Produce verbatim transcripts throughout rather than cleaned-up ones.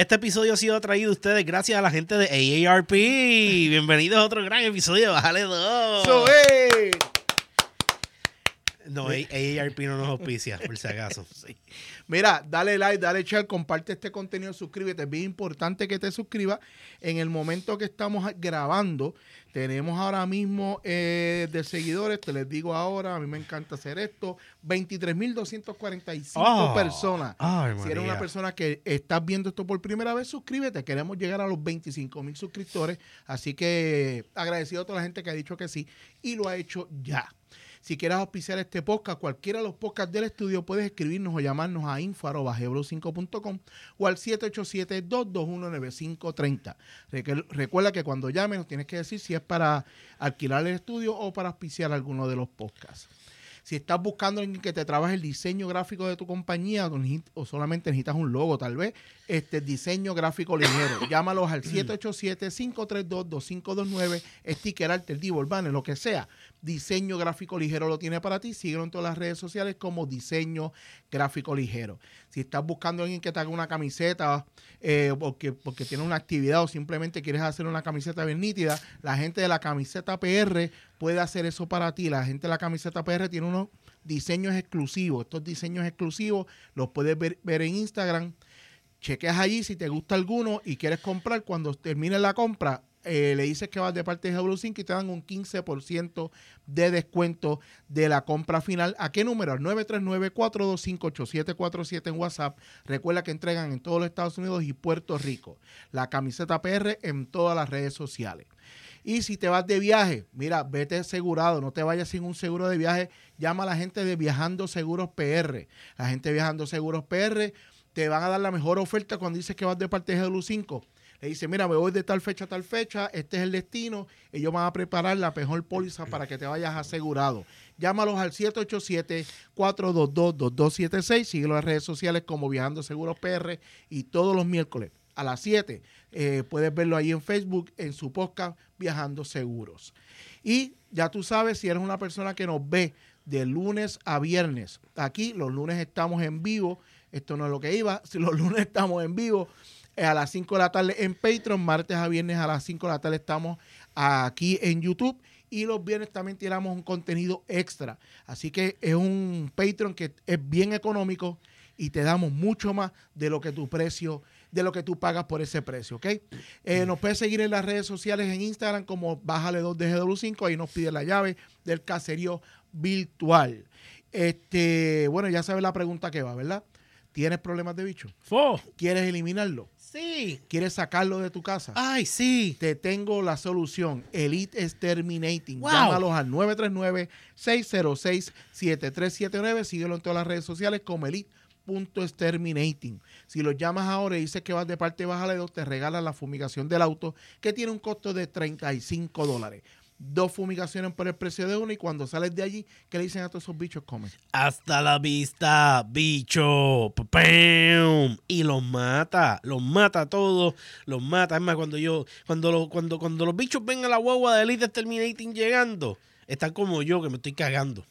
Este episodio ha sido traído a ustedes gracias a la gente de A A R P. Bienvenidos a otro gran episodio de Bájale dos. So, hey. No, A A R P no nos auspicia, por si acaso. Sí. Mira, dale like, dale share, comparte este contenido, suscríbete. Es bien importante que te suscribas. En el momento que estamos grabando, tenemos ahora mismo eh, de seguidores, te les digo ahora, a mí me encanta hacer esto, veintitrés mil doscientas cuarenta y cinco Oh, personas. Ay, Si eres una persona que estás viendo esto por primera vez, suscríbete. Queremos llegar a los veinticinco mil suscriptores. Así que agradecido a toda la gente que ha dicho que sí y lo ha hecho ya. Si quieres auspiciar este podcast, cualquiera de los podcasts del estudio, puedes escribirnos o llamarnos a info arroba gebro cinco punto com o al siete ocho siete, dos dos uno, nueve cinco tres cero. Recuerda que cuando llames nos tienes que decir si es para alquilar el estudio o para auspiciar alguno de los podcasts. Si estás buscando alguien que te trabaje el diseño gráfico de tu compañía o solamente necesitas un logo, tal vez, este diseño gráfico ligero, llámalos al siete ocho siete, cinco tres dos, dos cinco dos nueve, sticker, art, el divo, el banner, lo que sea. Diseño gráfico ligero lo tiene para ti. Síguelo en todas las redes sociales como diseño gráfico ligero. Si estás buscando a alguien que te haga una camiseta eh, porque, porque tiene una actividad o simplemente quieres hacer una camiseta bien nítida, la gente de la camiseta P R puede hacer eso para ti. La gente de la camiseta P R tiene unos diseños exclusivos. Estos diseños exclusivos los puedes ver, ver en Instagram. Chequeas allí si te gusta alguno y quieres comprar. Cuando termine la compra, Eh, le dices que vas de parte de Gebro cinco y te dan un quince por ciento de descuento de la compra final. ¿A qué número? Al nueve tres nueve, cuatro dos cinco, ocho siete cuatro siete en WhatsApp. Recuerda que entregan en todos los Estados Unidos y Puerto Rico. La camiseta P R en todas las redes sociales. Y si te vas de viaje, mira, vete asegurado, no te vayas sin un seguro de viaje. Llama a la gente de Viajando Seguros P R. La gente de Viajando Seguros P R te van a dar la mejor oferta cuando dices que vas de parte de Gebro cinco. Le dice, mira, me voy de tal fecha a tal fecha, este es el destino, ellos van a preparar la mejor póliza para que te vayas asegurado. Llámalos al siete ocho siete, cuatro dos dos, dos dos siete seis, síguelo en las redes sociales como Viajando Seguros P R y todos los miércoles a las siete eh, puedes verlo ahí en Facebook, en su podcast Viajando Seguros. Y ya tú sabes, si eres una persona que nos ve de lunes a viernes, aquí los lunes estamos en vivo, esto no es lo que iba, si los lunes estamos en vivo, a las cinco de la tarde en Patreon, martes a viernes a las cinco de la tarde estamos aquí en YouTube y los viernes también tiramos un contenido extra. Así que es un Patreon que es bien económico y te damos mucho más de lo que tu precio, de lo que tú pagas por ese precio, ¿ok? Eh, nos puedes seguir en las redes sociales en Instagram como Bájale dos de G W cinco, ahí nos pide la llave del caserío virtual. Este, bueno, ya sabes la pregunta que va, ¿verdad? ¿Tienes problemas de bicho? ¡Fo! ¿Quieres eliminarlo? Sí. ¿Quieres sacarlo de tu casa? Ay, sí. Te tengo la solución. Elite Exterminating. Wow. Llámalos al nueve tres nueve, seis cero seis, siete tres siete nueve. Síguelo en todas las redes sociales como elite punto exterminating. Si los llamas ahora y dices que vas de parte de Bájale dos, te regalan la fumigación del auto que tiene un costo de treinta y cinco dólares. Dos fumigaciones por el precio de una y cuando sales de allí, ¿qué le dicen a todos esos bichos? Comen. Hasta la vista, bicho. ¡Pam! Y los mata, los mata a todos, los mata. Es más, cuando yo, cuando, lo, cuando, cuando los bichos ven a la guagua de Elite Exterminating llegando, están como yo, que me estoy cagando.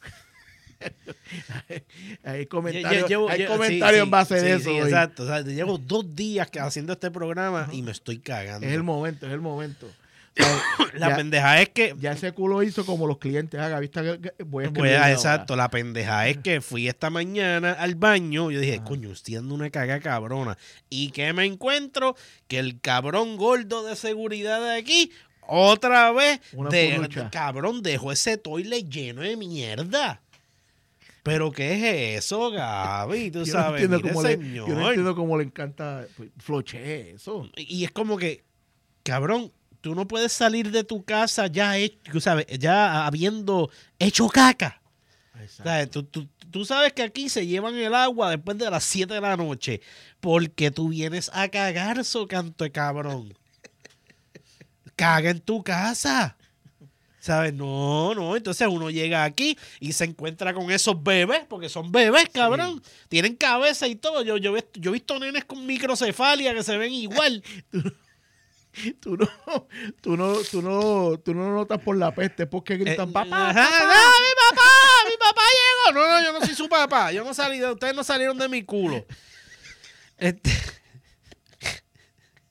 Hay comentarios, Llevo, hay llevo, comentarios sí, en base sí, de sí, eso. Sí, hoy. exacto. O sea, llevo dos días haciendo este programa y me estoy cagando. Es el momento, es el momento. La ya, pendeja es que... Ya ese culo hizo como los clientes haga, ¿viste? Voy a Pues, exacto, la pendeja es que fui esta mañana al baño y yo dije, ah. coño, estoy dando una caga cabrona. ¿Y qué me encuentro? Que el cabrón gordo de seguridad de aquí, otra vez, de, cabrón, dejó ese toilet lleno de mierda. ¿Pero qué es eso, Gaby? Tú yo sabes, no mire, cómo le, señor. yo no entiendo cómo le encanta floche eso. Y es como que, cabrón, tú no puedes salir de tu casa ya, hecho, ¿sabes? Ya habiendo hecho caca. ¿Sabes? Tú, tú, tú sabes que aquí se llevan el agua después de las siete de la noche porque tú vienes a cagar, so canto de cabrón. Caga en tu casa. ¿Sabes? No, no. Entonces uno llega aquí y se encuentra con esos bebés, porque son bebés, cabrón. Sí. Tienen cabeza y todo. Yo, yo, yo he visto nenes con microcefalia que se ven igual. Tú no, tú no, tú no, tú no notas por la peste porque gritan eh, papá, ajá, papá. No, mi papá, mi papá llegó. No, no, yo no soy su papá. Yo no salí de, ustedes no salieron de mi culo. Este,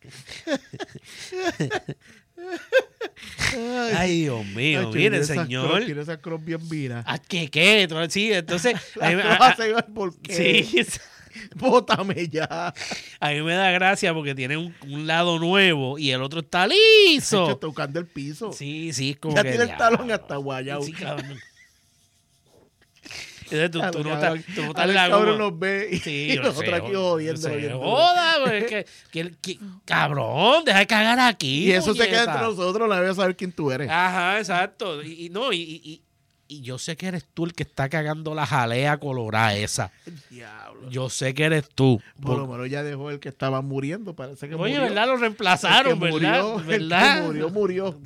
Ay, Dios mío, Nacho, mire, quiero esas señor. crocs, quiero esas crocs bien viras. ¿A qué, qué? Sí, entonces... a mí me- Las a- crocs se van, ¿por qué? sí, Bótame ya. a mí me da gracia porque tiene un, un lado nuevo y el otro está liso. Nacho, tocando el piso. Sí, sí, es como Ya que... tiene el diablo. talón hasta guayao. Sí, cabrón. Entonces, tú, Claro, tú no cabrón. estás, tú no Ahora estás el la cabrón goma. nos ve y, Sí, y yo nosotros sé, aquí jo- jodiéndolo. se bien duro. joda, pues, que, que, que- cabrón, deja de cagar aquí. Y eso se queda puñeta. entre nosotros, la voy a saber quién tú eres. Ajá, exacto. Y, y no, y, y, y yo sé que eres tú el que está cagando la jalea colorada esa. Diablo. Yo sé que eres tú. Por lo Por- menos ya dejó el que estaba muriendo, parece que Oye, murió. ¿verdad? Lo reemplazaron, El que ¿verdad? murió, el que ¿verdad? murió, murió.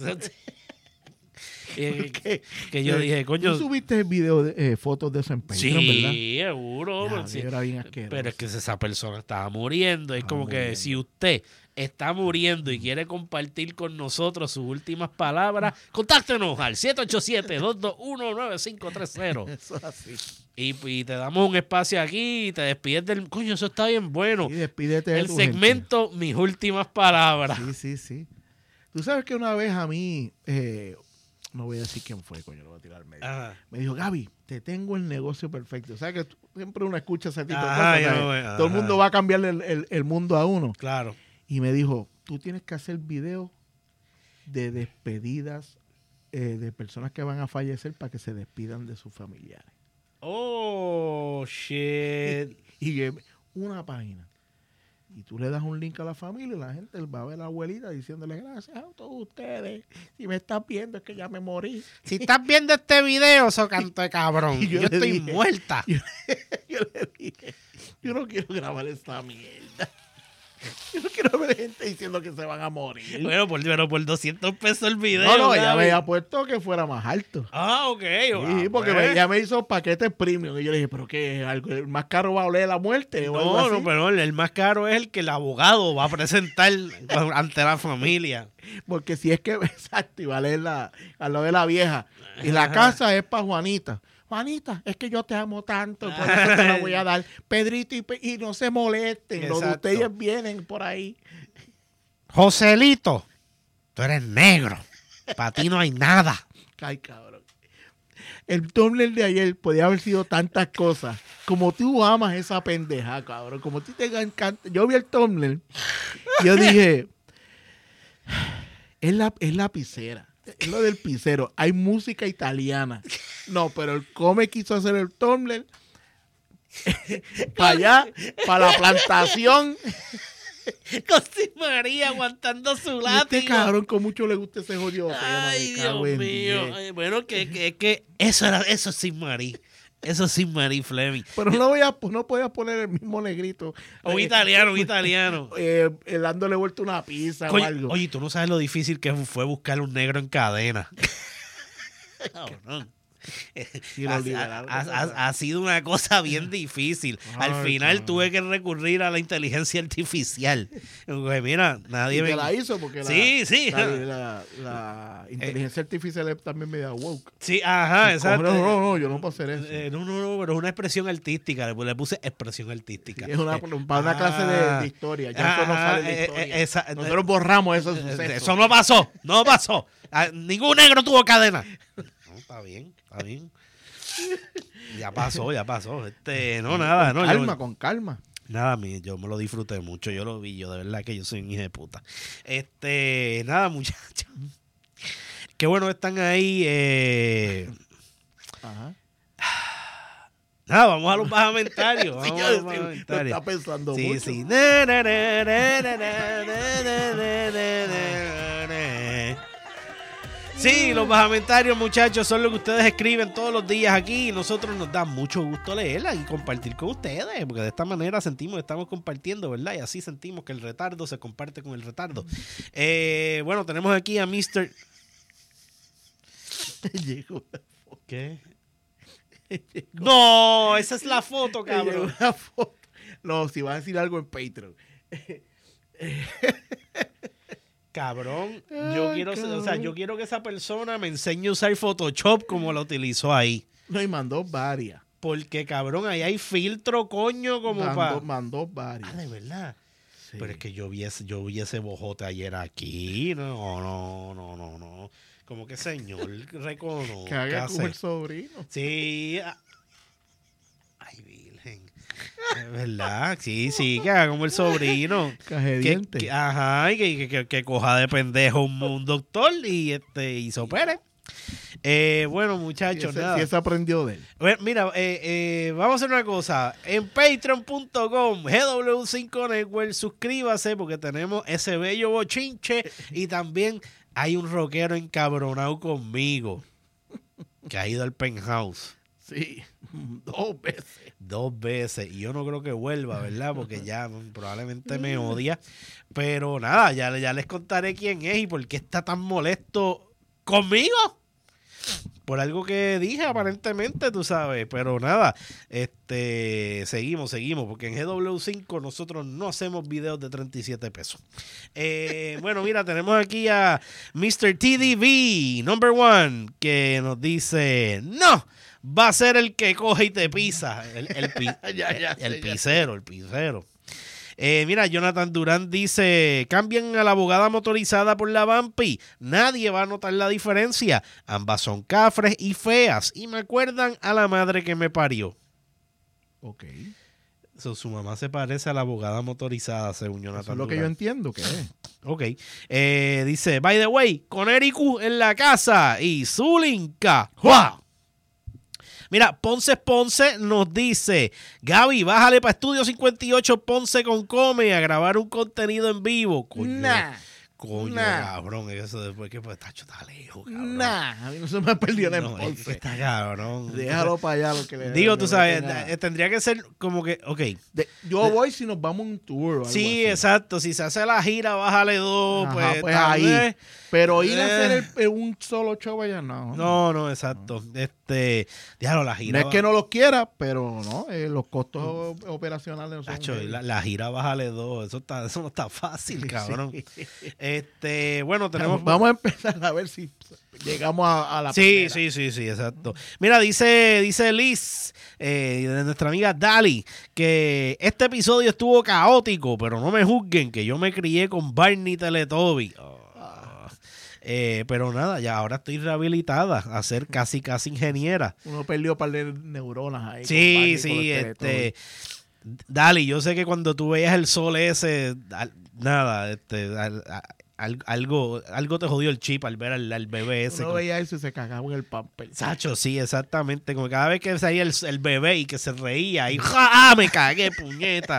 Eh, ¿Qué? que yo Eh, dije, coño. ¿Tú subiste el video, de, eh, fotos de eso en Patreon, verdad? Sí, seguro. Ya, pues, sí. era bien asqueroso. Pero es que esa persona estaba muriendo. Es Estaba como que muriendo. si usted está muriendo y quiere compartir con nosotros sus últimas palabras, contáctenos al siete ocho siete, dos dos uno, nueve cinco tres cero. Eso es así. Y, y te damos un espacio aquí y te despides del... Coño, eso está bien bueno. Y despídete de El tu gente. segmento Mis Últimas Palabras. Sí, sí, sí. Tú sabes que una vez a mí, eh, no voy a decir quién fue, coño, lo voy a tirar al medio. Ajá. Me dijo, Gaby, te tengo el negocio perfecto. O sea que tú- siempre uno escucha ese tipo de Ajá, cosas, yo, ¿sabes? ajá. Todo el mundo va a cambiarle el, el- el mundo a uno. Claro. Y me dijo, tú tienes que hacer videos de despedidas eh, de personas que van a fallecer para que se despidan de sus familiares. Oh, shit. Y que una página. Y tú le das un link a la familia y la gente va a ver a la abuelita diciéndole gracias a todos ustedes. Si me estás viendo es que ya me morí. Si estás viendo este video, so canto de cabrón. Y yo Yo, le estoy dije- muerta. Yo, yo le dije, yo no quiero grabar esta mierda. Yo no quiero ver gente diciendo que se van a morir. Bueno, por, pero por doscientos pesos el video. No, no, ella Gaby. me había puesto que fuera más alto. Ah, ok. Sí, ah, porque pues. me- ella me hizo paquetes premium. Y yo le dije, ¿pero qué es? ¿Algo, ¿El más caro va a oler la muerte? o algo No, así? no, pero el más caro es el que el abogado va a presentar ante la familia. Porque si es que, exacto, y va a leer la, a lo de la vieja. Y la casa es para Juanita. Juanita, es que yo te amo tanto, por eso te la voy a dar. Pedrito, y, Pe- y no se molesten. Los de Exacto. ustedes vienen por ahí. Joselito, tú eres negro. Para ti no hay nada. Ay, cabrón. El Tumblr de ayer podía haber sido tantas cosas. Como tú amas esa pendeja, cabrón. Como a ti te encanta. Yo vi el Tumblr y yo dije, es la, es la piscera. Es lo del pisero. Hay música italiana. No, pero el Come quiso hacer el Tumblr para allá, para la plantación. José María aguantando su Y látigo. este cabrón con mucho le gusta ese jodido tema. Ay, me Dios cago en mío. diez. Ay, bueno, que, que, que eso era, eso es sin Marí. Eso es sin Marí Fleming. Pero no voy a, no podía poner el mismo negrito. Un Eh, italiano, un italiano. eh, eh, dándole vuelta una pizza o Coño, algo. oye, tú no sabes lo difícil que fue buscar un negro en cadena. Cabrón. Y lo Ha, liberaron. ha- ha- ha sido una cosa bien difícil. Al Ay, final cabrón. tuve que recurrir a la inteligencia artificial. Porque mira, nadie Y te me... la hizo porque la, Sí, sí. la, la- la inteligencia artificial es también medio woke. Sí, ajá, exacto. No, no, no, yo no puedo hacer eso. Eh, no, no, no, pero es una expresión artística. Le, le puse expresión artística. es una, Eh, para una clase de, ah, de historia. Ya eso no ah, sale de eh, historia. eh, esa- Nosotros borramos esos eh, sucesos. Eso no pasó, no pasó. Ah, ningún negro tuvo cadena. No, está bien, está bien. Ya pasó, ya pasó. Este, no, nada, no. Con calma, yo- con calma. Nada, mi- yo me lo disfruté mucho, yo lo vi, yo de verdad que yo soy un hijo de puta. Este, nada, muchachos. Qué bueno que están ahí. Eh, Ajá. nada, vamos a los bajamentarios. Sí, Vamos yo a los sí, lo bajamentarios. está pensando Sí, mucho. sí. Na, na, na, na, na, na, na, na, na, na, na, na. Sí, los bajamentarios, muchachos, son lo que ustedes escriben todos los días aquí y nosotros nos da mucho gusto leerla y compartir con ustedes, porque de esta manera sentimos que estamos compartiendo, ¿verdad? Y así sentimos que el retardo se comparte con el retardo. Eh, bueno, tenemos aquí a mister Llegó ¿Qué? No, esa es la foto, llegó cabrón. una foto. No, si vas a decir algo en Patreon. Cabrón, yo Ay, quiero, o sea, cabrón. yo quiero que esa persona me enseñe a usar Photoshop como lo utilizó ahí. No, y mandó varias. Porque, cabrón, ahí hay filtro, coño, como Mandó, para... mandó varias. Ah, de verdad. Sí. Pero es que yo vi, ese, yo vi ese bojote ayer aquí. No, no, no, no, no. Como que señor, reconozca. Que haga como el sobrino. Sí. Ay, virgen. Es verdad. Sí, sí, que haga como el sobrino. Caje de Que, dientes. que- ajá, y que, que, que coja de pendejo un, un doctor y este y se opere. Eh, bueno, Si muchachos, ese, nada. si ese aprendió de él. Bueno, mira, eh, eh, vamos a hacer una cosa. En patreon punto com, G W cinco Network, suscríbase porque tenemos ese bello bochinche y también hay un rockero encabronado conmigo que ha ido al penthouse Sí, dos veces. dos veces y yo no creo que vuelva, ¿verdad? Porque ya mm, probablemente me odia. Pero nada, ya, ya les contaré quién es y por qué está tan molesto conmigo. Por algo que dije, aparentemente, tú sabes. Pero nada, este seguimos, seguimos. Porque en G W cinco nosotros no hacemos videos de treinta y siete pesos. Eh, bueno, mira, tenemos aquí a mister T D V, number one, que nos dice, no, va a ser el que coge y te pisa. El, el, pi- Ya, ya, el sí, ya. pisero, el pisero. Eh, mira, Jonathan Durán dice, cambien a la abogada motorizada por la Vampi. Nadie va a notar la diferencia. Ambas son cafres y feas y me acuerdan a la madre que me parió. Ok. So, su mamá se parece a la abogada motorizada, según Jonathan Eso es lo que Durán. yo entiendo que es. Ok. Eh, dice, by the way, con Ericu en la casa y Zulinka. ¡Wow! Mira, Ponce Ponce nos dice, Gaby, bájale para Estudio cincuenta y ocho Ponce con Come a grabar un contenido en vivo. Coño, Nah. coño, nah. cabrón. Eso después que pues, tacho, está lejos, cabrón. Nah, a mí no se me perdió en No, Ponce. está cabrón. Déjalo para allá lo que le Digo, le tú sabes, meten a- eh, tendría que ser como que, ok. De- yo voy si nos vamos a un tour o algo Sí, así. exacto. Si se hace la gira, bájale dos, Ajá, pues, pues tal ahí. vez. Pero ir a Eh. hacer el- el- un solo show allá, no. No, no, exacto. Este, déjalo, la gira. No es va- que no los quiera, pero no, eh, los costos o- operacionales no son. Tacho, heavy. la, la gira bájale dos. Eso está, eso no está fácil, cabrón. Sí. Este, bueno, tenemos. Vamos a empezar a ver si llegamos a, a la Sí, primera. sí, sí, sí, exacto. Mira, dice, dice Liz, eh, de nuestra amiga Dali, que este episodio estuvo caótico, pero no me juzguen, que yo me crié con Barney Teletobi. Oh. Eh, pero nada, ya ahora estoy rehabilitada a ser casi, casi ingeniera. Uno perdió un par de neuronas ahí. con Sí, Barney, con sí, los este. Teletubbies. Dali, yo sé que cuando tú veías el sol ese, al- nada, este, al- a- al- algo, algo te jodió el chip al ver al, al bebé ese. Uno con- veía eso y se cagaba en el pamper. Sacho, sí, exactamente. Como cada vez que salía el, el bebé y que se reía y ¡ja! ¡Ah, me cagué, puñeta!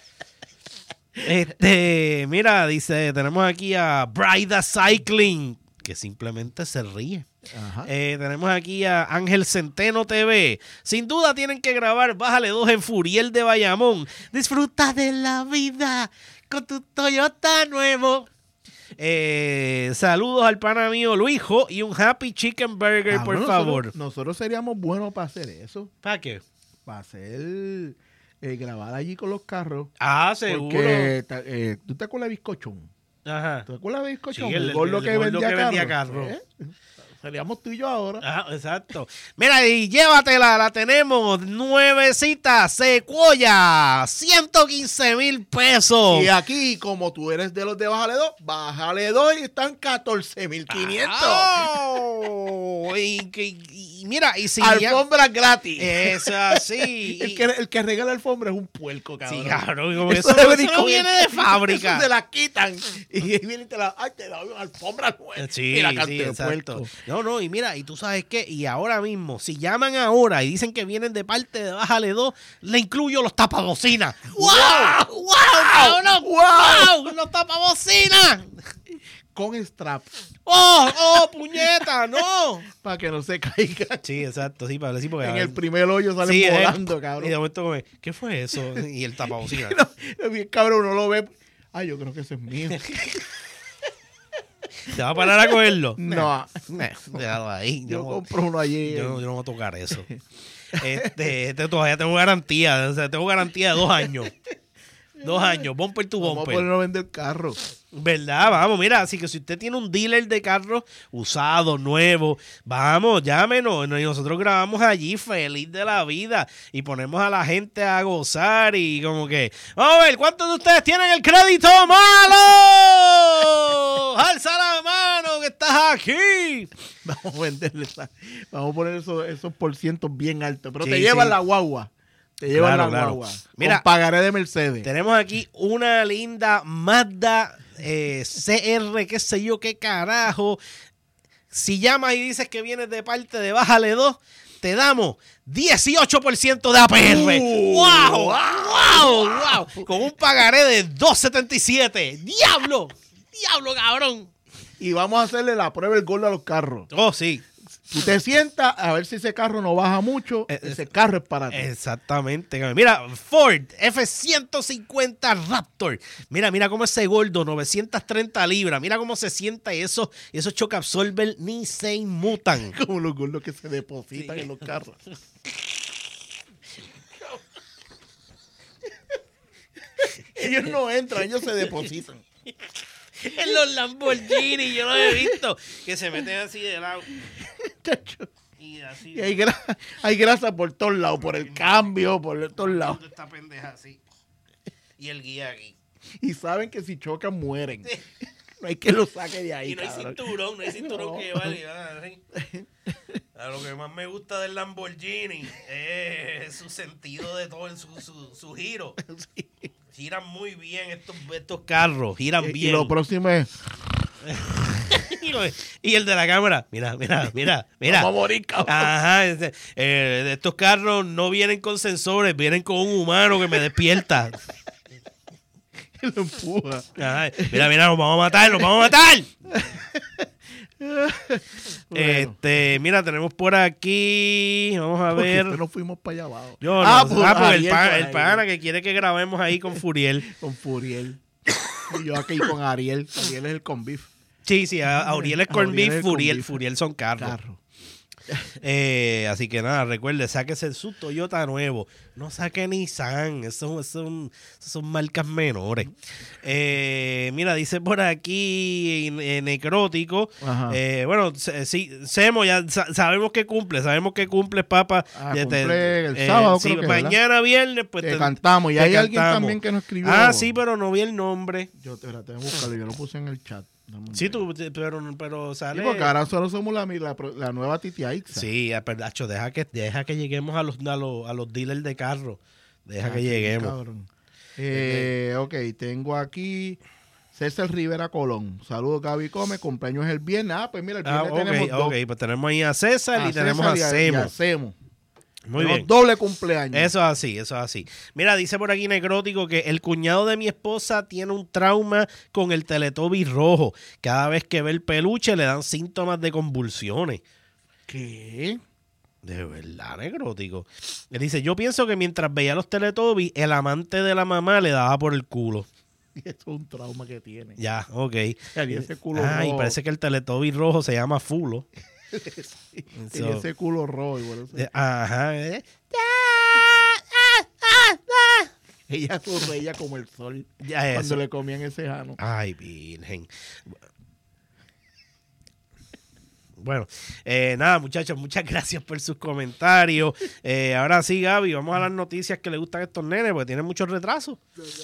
Este, mira, dice, tenemos aquí a Brida Cycling, que simplemente se ríe. Ajá. Eh, tenemos aquí a Ángel Centeno T V. Sin duda tienen que grabar Bájale dos en Furiel de Bayamón. Disfruta de la vida con tu Toyota nuevo. Eh, saludos al pana mío Luijo y un Happy Chicken Burger, Cabrón, por nosotros- favor. Nosotros seríamos buenos para hacer eso. ¿Para qué? Para hacer. eh, grabar allí con los carros. Ah, seguro. Porque, ta- eh, ¿tú te acuerdas de Bizcochón? Ajá. ¿Te acuerdas de Bizcochón? Sí, el- el gordo el que gordo vendía que vendía carros. carros. ¿Eh? Seríamos tú y yo ahora. Ah, exacto. Mira, y llévatela, la tenemos. Nuevecita, Sequoia, ciento quince mil pesos. Y aquí, como tú eres de los de Bájale dos, Bájale dos y están catorce mil quinientos. Oh, y, que- y mira, y si ya- Alfombras gratis. Eso así. el, que, el que regala alfombra es un puerco, cabrón. Sí, cabrón, como Eso eso, debe eso ir no con viene el- de fábrica. Eso se la quitan. Y viene y te la. Ay, te da una alfombra nueva. Sí, y la sí, cantidad de exacto. puerco. No, no, y mira, y tú sabes qué, y ahora mismo, si llaman ahora y dicen que vienen de parte de Bájale dos, le incluyo los tapabocinas. ¡Wow! ¡Wow, cabrón! ¡Wow! ¡Wow! ¡Los tapabocinas! Con strap. ¡Oh, oh, puñeta! ¡No! Para que no se caiga. Sí, exacto, sí, para decir porque... En el primer hoyo salen sí, eh, volando, Y cabrón. de momento como, ¿qué fue eso? Y el tapabocina. Es bien cabrón, uno lo ve. Ay, yo creo que ese es mío. ¿Te va a parar a cogerlo? No. Eh, déjalo ahí. Yo no- compro uno allí. Yo no, yo no voy a tocar eso. Este, este, todavía tengo garantía. O sea, tengo garantía de dos años. Dos años, bumper to Vamos bumper. a ponernos a vender carro. ¿Verdad? Vamos, mira, así que si usted tiene un dealer de carros usados, nuevos, vamos, llámenos. Y nosotros grabamos allí feliz de la vida y ponemos a la gente a gozar y como que, vamos a ver, ¿cuántos de ustedes tienen el crédito malo? ¡Alza la mano que estás aquí! Vamos a venderle esa- Vamos a poner esos, esos porcientos bien altos. Pero Sí, te llevan sí. la guagua. Te llevan Claro, la claro. guagua. Mira, con pagaré de Mercedes. Tenemos aquí una linda Mazda eh, C R, qué sé yo, qué carajo. Si llamas y dices que vienes de parte de Bájale dos, te damos dieciocho por ciento de A P R. Uh, ¡Wow! ¡Wow! ¡Wow! Con un pagaré de dos setenta y siete. ¡Diablo! ¡Diablo, cabrón! Y vamos a hacerle la prueba del gol a los carros. Oh, sí. Tú te sientas a ver si ese carro no baja mucho. Eh, ese carro es para ti. Exactamente. Mira, Ford F ciento cincuenta Raptor. Mira, mira cómo ese gordo, novecientas treinta libras. Mira cómo se sienta y esos, y esos choque absorber ni se inmutan. Como los gordos que se depositan Sí. en los carros. Ellos no entran, ellos se depositan. En los Lamborghini, yo lo he visto. Que se meten así de lado. Chacho. Y así. Y hay, gra- hay grasa por todos lados, por el cambio, por todos lados. Esta pendeja así. Y el guía aquí. Y saben que si chocan, mueren. No hay que lo saque de ahí. Y no hay cabrón. cinturón, no hay cinturón No. que vale. Así. A lo que más me gusta del Lamborghini es su sentido de todo, en su, su, su giro. Sí. Giran muy bien estos, estos carros, giran Y, bien. y lo próximo es, y, lo- y el de la cámara, mira, mira, mira, mira. vamos a morir, cabrón. Ajá, este, eh, de estos carros no vienen con sensores, vienen con un humano que me despierta. Y lo empuja. Ajá, mira, mira, nos vamos a matar, nos vamos a matar. Bueno. Este, mira, tenemos por aquí, vamos a Porque ver. después nos fuimos para allá abajo. Yo Ah, no, pues, ah, porque el, Ariel pa- por el ahí. pana que quiere que grabemos ahí con Furiel. Con Furiel. Y yo aquí con Ariel. Ariel es el con beef. Sí, sí, a- Auriel es corn Auriel beef, es corn Furiel, beef. Furiel son carros. Carro. Eh, así que nada, recuerde, sáquese su Toyota nuevo. No saque Nissan, eso, eso son, eso son marcas menores. Eh, mira, dice por aquí eh, Necrótico. Ajá. Eh, bueno, se- sí, Semo, ya sa- sabemos que cumple, sabemos que cumple, papá. Ah, Ya te- cumple el sábado, sí, creo que, ¿verdad? mañana viernes, pues Te te- cantamos. Y te hay alguien cantamos. también que nos escribió. Ah, sí, pero no vi el nombre. Yo te, espérate, voy a buscarlo. Yo lo puse en el chat. Dame un Sí, break. tú, pero, pero Sí, sale. porque ahora solo somos la, la, la nueva Titi Aixa. Sí, ah, pero, Acho, deja que, deja que lleguemos a los, a los, a los dealers de carro. Deja Ah, que sí, lleguemos. cabrón. Eh, ok, tengo aquí César Rivera Colón. Saludos, Gaby Come. Cumpleaños el viernes. Ah, pues mira, el Ah, viernes ok, tenemos dos. ok. Pues tenemos ahí a César A y tenemos César a y y Semo. a Semo. Muy Tenemos bien. doble cumpleaños. Eso es así, eso es así. Mira, dice por aquí Necrótico que el cuñado de mi esposa tiene un trauma con el Teletubby rojo. Cada vez que ve el peluche le dan síntomas de convulsiones. ¿Qué? De verdad, Necrótico. Él dice, yo pienso que mientras veía los Teletubbies, el amante de la mamá le daba por el culo. Eso es un trauma que tiene. Ya, ok. Y ese culo Ah, y rojo. parece que el Teletubby rojo se llama Fulo. Tenía So- ese culo rojo. Y por eso- Eh, Ajá. eh. Ella sonreía como el sol Ya cuando eso. le comían ese jano. Ay, virgen. Bueno, eh, nada, muchachos, muchas gracias por sus comentarios. Eh, ahora sí, Gaby, vamos a las noticias que le gustan a estos nenes, porque tienen muchos retrasos.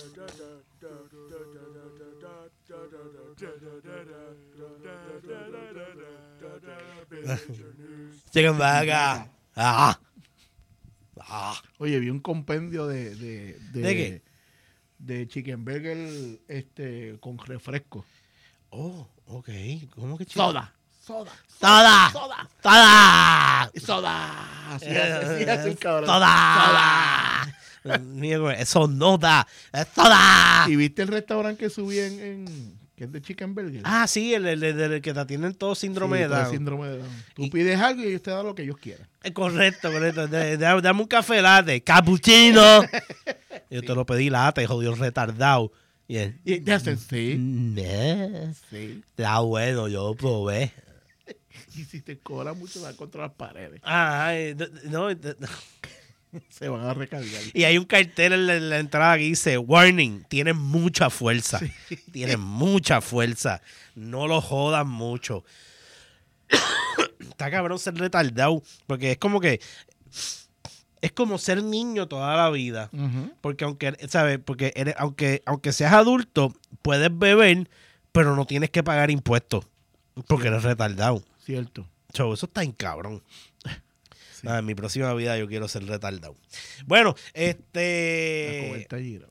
Llegan vaga. Ah. Ah. Oye, vi un compendio de... ¿De, de, ¿De qué? De chicken burger este, con refresco. Oh, ok. ¿Cómo que chico? Soda. Soda. ¡Toda! Soda. ¡Toda! Soda. Así hace, así hace el cabrón. ¡Toda! Mira, eso no da. ¡Es toda! ¿Y viste el restaurante que subí en... en que es de chicken burger? Ah, sí, el, el, el- el que te atienden todo síndrome Sí, de todo el Down. síndrome de Down. Tú Y- pides algo y ellos te dan lo que ellos quieran. Eh, Correcto, correcto. De- de- Dame un café latte, cappuccino. Yo te lo pedí latte, jodido retardado. Y él, Y te hacen sí. "No, Sí. está bueno, yo lo probé. Y si te cobran mucho, vas contra las paredes. Ah, eh, d- no, d- Se van a recargar. Y hay un cartel en la, en la entrada que dice, warning, tienes mucha fuerza. Sí. Tienes mucha fuerza. No lo jodan mucho. Está cabrón ser retardado. Porque es como que... Es como ser niño toda la vida. Uh-huh. Porque aunque, ¿sabes? Porque eres, aunque, aunque seas adulto, puedes beber, pero no tienes que pagar impuestos. Porque Cierto. Eres retardado. Cierto. So, eso está en cabrón. Sí. Nada, en mi próxima vida yo quiero ser retardado. Bueno, este... La coberta gira.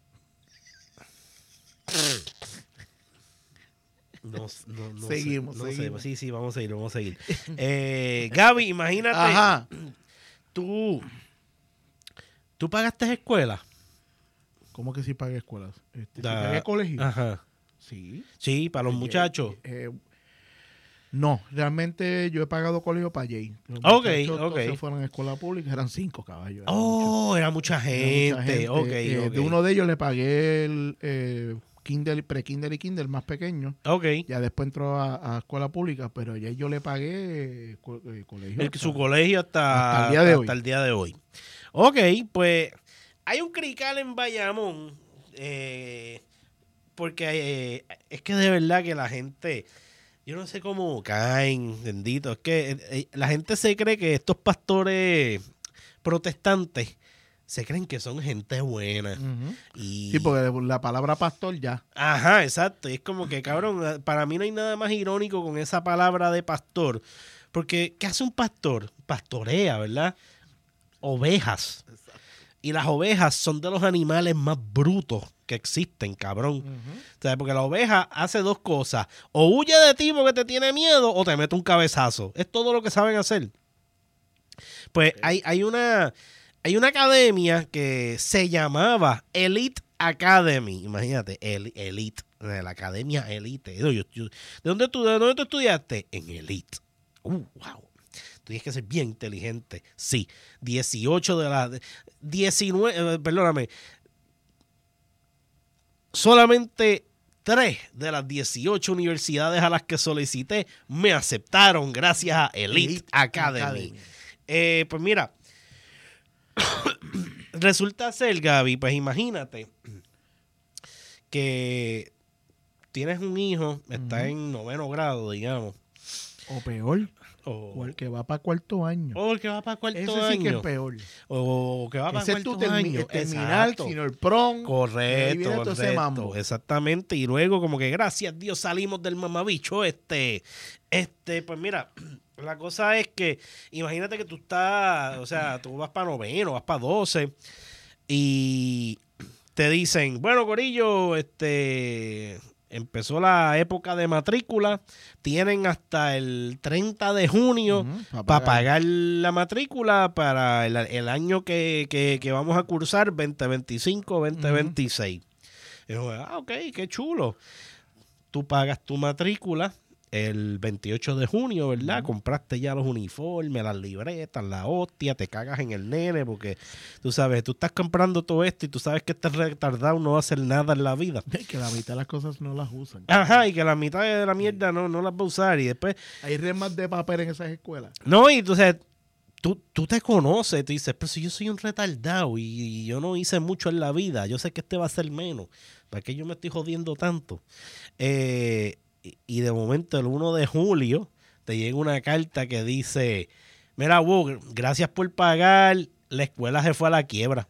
No, no, no seguimos, sé, no seguimos. Sé. Sí, sí, vamos a seguir, vamos a seguir. Eh, Gaby, imagínate. Ajá. Tú... ¿Tú pagaste escuela? ¿Cómo que sí pagué escuelas? Este, ¿Sí pagué colegio? Ajá. Sí. Sí, para los eh, muchachos. Eh, no, realmente yo he pagado colegio para Jay. Los ok, ok. Se fueron a escuela pública, eran cinco caballos. Era oh, mucho, era mucha gente. Era mucha gente. Okay, eh, okay. De uno de ellos le pagué el eh, Kindle, pre-Kindle y Kindle más pequeño. Ok. Ya después entró a, a escuela pública, pero ya yo le pagué eh, co eh, colegio. El, hasta, su colegio hasta, hasta, el día de hasta hoy. el día de hoy. Ok, pues hay un crical en Bayamón, eh, porque eh, es que de verdad que la gente, yo no sé cómo caen, bendito, es que eh, la gente se cree que estos pastores protestantes se creen que son gente buena. Uh-huh. y... Sí, porque la palabra pastor ya. Ajá, exacto, y es como que cabrón, para mí no hay nada más irónico con esa palabra de pastor, porque ¿qué hace un pastor? Pastorea, ¿verdad? Ovejas. Exacto. Y las ovejas son de los animales más brutos que existen, cabrón. Uh-huh. O sea, porque la oveja hace dos cosas. O huye de ti porque te tiene miedo o te mete un cabezazo. Es todo lo que saben hacer. Pues okay. hay, hay, una, hay una academia que se llamaba Elite Academy. Imagínate, el, Elite. La academia Elite. Yo, yo, ¿de, dónde tú, ¿De dónde tú estudiaste? En Elite. Uh, wow. Tú tienes que ser bien inteligente. Sí, dieciocho de las... diecinueve, eh, perdóname. Solamente tres de las dieciocho universidades a las que solicité me aceptaron gracias a Elite, Elite Academy. Academy. Eh, pues mira, resulta ser, Gaby, pues imagínate que tienes un hijo, está uh-huh. en noveno grado, digamos. O peor. O el que va para cuarto año. O el que va para cuarto Ese año. Ese sí que es peor. O que va para Ese cuarto tú año. El terminal, sino el prom. Correcto, correcto. Exactamente. Y luego como que gracias Dios salimos del mamabicho este. Este, pues mira, la cosa es que imagínate que tú estás, o sea, tú vas para noveno, vas para doce y te dicen, bueno, corillo, este... empezó la época de matrícula, tienen hasta el treinta de junio uh-huh, para pagar. Pa pagar la matrícula para el, el año que, que, que vamos a cursar, veinte veinticinco, veinte veintiséis. Uh-huh. Y yo, ah, ok, qué chulo. Tú pagas tu matrícula el veintiocho de junio, ¿verdad? Uh-huh. Compraste ya los uniformes, las libretas, la hostia, te cagas en el nene porque tú sabes, tú estás comprando todo esto y tú sabes que este retardado no va a hacer nada en la vida. Y que la mitad de las cosas no las usan. Ajá, y que la mitad de la mierda no, no las va a usar y después... Hay remas de papel en esas escuelas. No, y entonces tú, tú te conoces, tú dices, pero si yo soy un retardado y, y yo no hice mucho en la vida, yo sé que este va a ser menos, ¿para qué yo me estoy jodiendo tanto? Eh... Y de momento, el primero de julio, te llega una carta que dice, mira, Wug, gracias por pagar, la escuela se fue a la quiebra.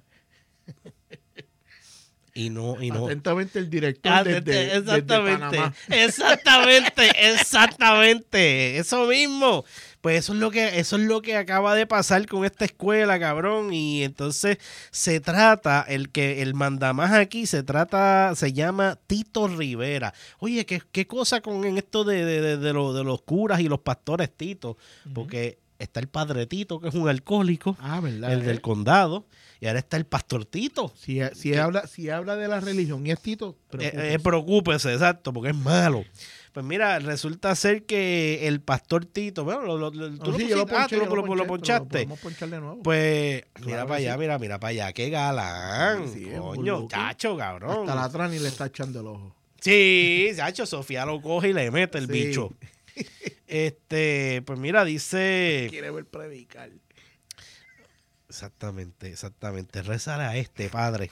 Y no, y no. Atentamente el director desde, desde, exactamente, desde Panamá. Exactamente, exactamente. Eso mismo. Pues eso es lo que, eso es lo que acaba de pasar con esta escuela, cabrón. Y entonces se trata, el que el mandamás aquí se trata, se llama Tito Rivera. Oye, qué, qué cosa con en esto de, de, de, de, lo, de los curas y los pastores Tito. Uh-huh. Porque está el padre Tito, que es un alcohólico, ah, ¿verdad? El eh? del condado. Y ahora está el pastor Tito. Si, si, habla, si habla de la religión y es Tito, preocúpese. Eh, eh, preocúpese, exacto, porque es malo. Pues mira, resulta ser que el pastor Tito, bueno, lo, lo, lo, tú, no, lo, sí, pusiste, lo, ponché, ah, tú lo, lo, lo, ponché, lo ponchaste. Podemos ponchar de nuevo. Pues claro mira para allá, sí. mira, mira para allá, qué galán. Sí, sí, coño, chacho, cabrón. Hasta la atrás ni le está echando el ojo. Sí, chacho, Sofía lo coge y le mete el sí. bicho. Este, pues mira, dice... Quiere ver predicar. Exactamente, exactamente. Rézale a este, padre.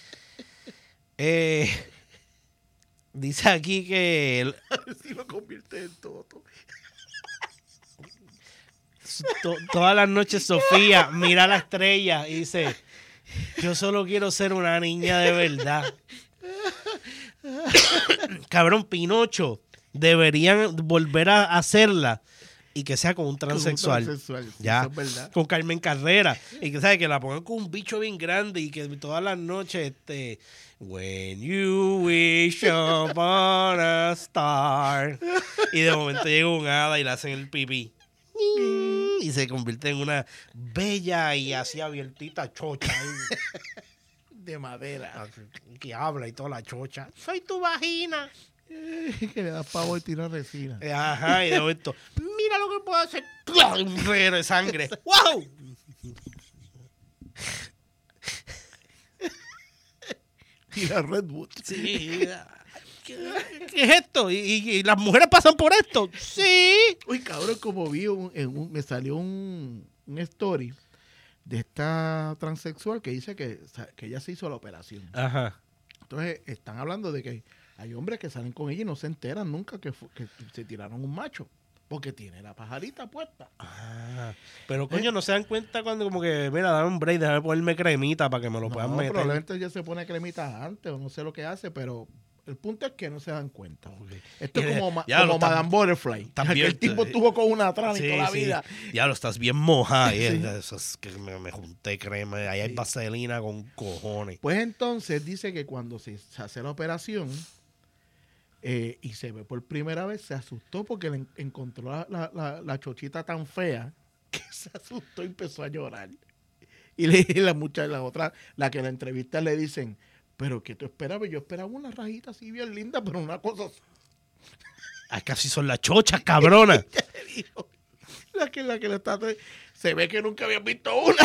Eh, dice aquí que... el- A ver si lo convierte en toto. to- todas las noches Sofía mira la estrella y dice, yo solo quiero ser una niña de verdad. Cabrón, Pinocho, deberían volver a hacerla y que sea con un transexual. Como transexual, sí, Ya, eso es verdad. con Carmen Carrera. Y que, ¿sabes? Que la pongan con un bicho bien grande y que todas las noches, este, when you wish upon a star. Y de momento llega un hada y le hacen el pipí. Y se convierte en una bella y así abiertita chocha. De madera. Que habla y toda la chocha. Soy tu vagina. Que le da pavo y tira resina. Eh, Ajá, y de momento, mira lo que puedo hacer. Un reguero de sangre. ¡Wow! Tira Redwood. Sí. ¿Qué, qué es esto? ¿Y, y- y las mujeres pasan por esto? Sí. Uy, cabrón, como vi, un, en un- me salió un, un story de esta transexual que dice que, que ella se hizo la operación. Ajá. Entonces, están hablando de que hay hombres que salen con ella y no se enteran nunca que, fu- que se tiraron un macho. Porque tiene la pajarita puesta. Ah, pero coño, no se dan cuenta cuando como que, mira, dame un break, déjame ponerme cremita para que me lo No, puedan meter. probablemente ella se pone cremita antes o no sé lo que hace, pero el punto es que no se dan cuenta. Esto Y es de- como, ma- ya lo como están- Madame Butterfly. también- Que el tipo estuvo con una trana y Sí, toda la sí. vida. Ya lo estás bien mojada. y Sí. Eso es que me, me junté crema. Ahí hay Sí. vaselina con cojones. Pues entonces dice que cuando se, se hace la operación eh, y se ve por primera vez, se asustó porque le en- encontró la, la- la- la chochita tan fea que se asustó y empezó a llorar. Y le y la muchacha, la otra, la que la entrevista le dicen, pero ¿qué tú esperabas? Yo esperaba una rajita así bien linda, pero una cosa así. Ay, casi son las chochas, cabrona. Le dijo, la que la que le está se ve que nunca habían visto una.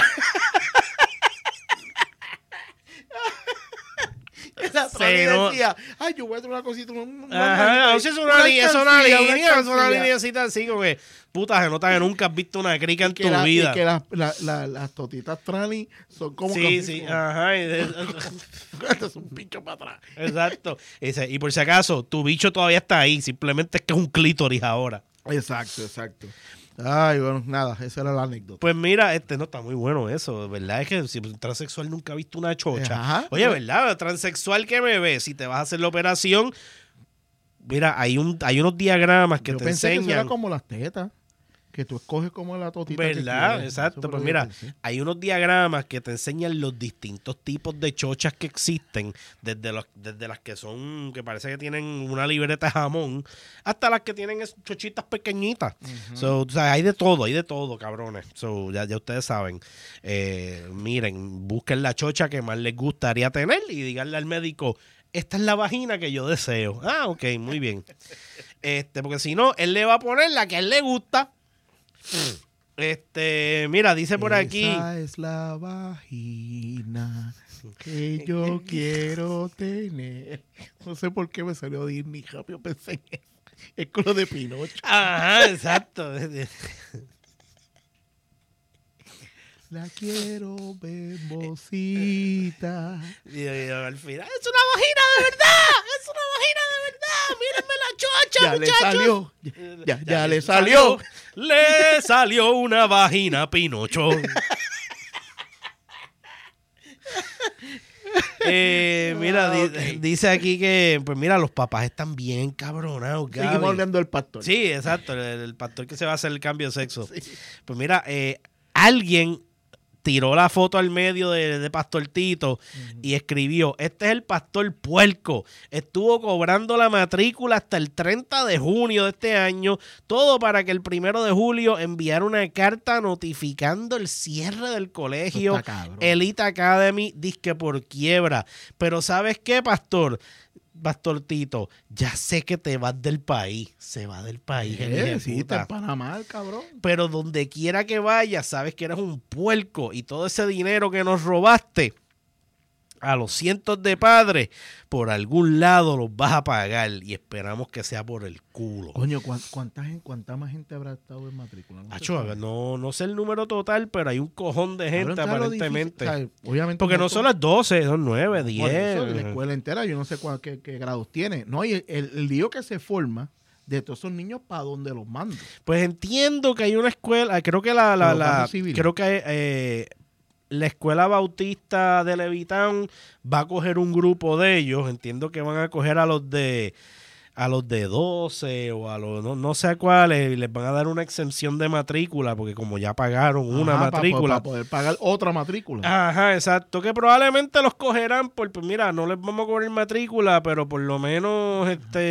La otra Sí, le no. decía, ay, yo voy a hacer una cosita. una- una Ajá, rajita no, ahí, si es una línea, es una alcancía, línea, es una alcancía". lineacita así, como que, puta, se nota que nunca has visto una crica en que tu la- vida. Y que la- la- la- las totitas trani son como Sí, casi sí, como- ajá. y de- Esto es un pincho para atrás. Exacto. Y dice, y por si acaso, tu bicho todavía está ahí, simplemente es que es un clítoris ahora. Exacto, exacto. Ay, bueno, nada, esa era la anécdota. Pues mira, este no está muy bueno eso, ¿verdad? Es que si un transexual nunca ha visto una chocha. Ajá. Oye, ¿verdad? Transexual que me ve, si te vas a hacer la operación, mira, hay un hay unos diagramas que Yo te pensé que eso era enseñan. como las tetas, que tú escoges como la totita que ¿Verdad? quieres. Exacto. Eso fue Pues lo que mira, pensé. hay unos diagramas que te enseñan los distintos tipos de chochas que existen, desde, los, desde las que son, que parece que tienen una libreta de jamón, hasta las que tienen es- chochitas pequeñitas. So, o sea, hay de todo, hay de todo, cabrones. So, ya, ya ustedes saben. Eh, miren, busquen la chocha que más les gustaría tener y díganle al médico, esta es la vagina que yo deseo. Ah, ok, muy bien. Este, porque si no, él le va a poner la que a él le gusta. Este, mira, dice por aquí. Esa es la vagina que yo quiero tener. No sé por qué me salió Disney, rápido pensé en eso. Es con lo de Pinocho. Ajá, exacto. La quiero bembosita. Y, y al final, es una vagina de verdad, es una vagina de verdad. Mírenme la chocha, Ya le muchachos. salió. Ya, ya, ya le salió. Le salió una vagina a Pinocho. Eh, mira, Ah, di- ok. dice aquí que, pues mira, los papás están bien cabronados, Gaby. Seguimos hablando del pastor. Sí, exacto, el, el pastor que se va a hacer el cambio de sexo. Pues mira, eh, alguien tiró la foto al medio de, de Pastor Tito y escribió, este es el pastor puerco, estuvo cobrando la matrícula hasta el treinta de junio de este año, todo para que el primero de julio enviara una carta notificando el cierre del colegio Está cabrón. Elite Academy, disque por quiebra. Pero ¿sabes qué, pastor? Pastor Tito, ya sé que te vas del país, se va del país, el hijo de Eh, sí, puta. está en Panamá, el cabrón. Pero donde quiera que vayas, sabes que eres un puerco y todo ese dinero que nos robaste, a los cientos de padres, por algún lado los vas a pagar y esperamos que sea por el culo. Coño, ¿cuán- ¿cuánta, gente, ¿cuánta más gente habrá estado en matrícula? No, se Acho, sabe. no, no sé el número total, pero hay un cojón de gente Cabrón, ¿sabes lo difícil? aparentemente. O sea, obviamente Porque un no montón- son las doce, son nueve, Por diez. eso, la escuela entera, yo no sé cuál, qué, qué grados tiene. No, y el, el lío que se forma de todos esos niños, ¿para dónde los mando? Pues entiendo que hay una escuela, creo que la, la, Los la barrios civiles. creo que eh, la escuela bautista de Levitown va a coger un grupo de ellos. Entiendo que van a coger a los de a los de doce o a los no, no sé a cuáles y les van a dar una exención de matrícula porque como ya pagaron una Ajá, matrícula. Para poder pagar otra matrícula. Ajá, exacto, que probablemente los cogerán por, pues mira, no les vamos a cobrar matrícula, pero por lo menos,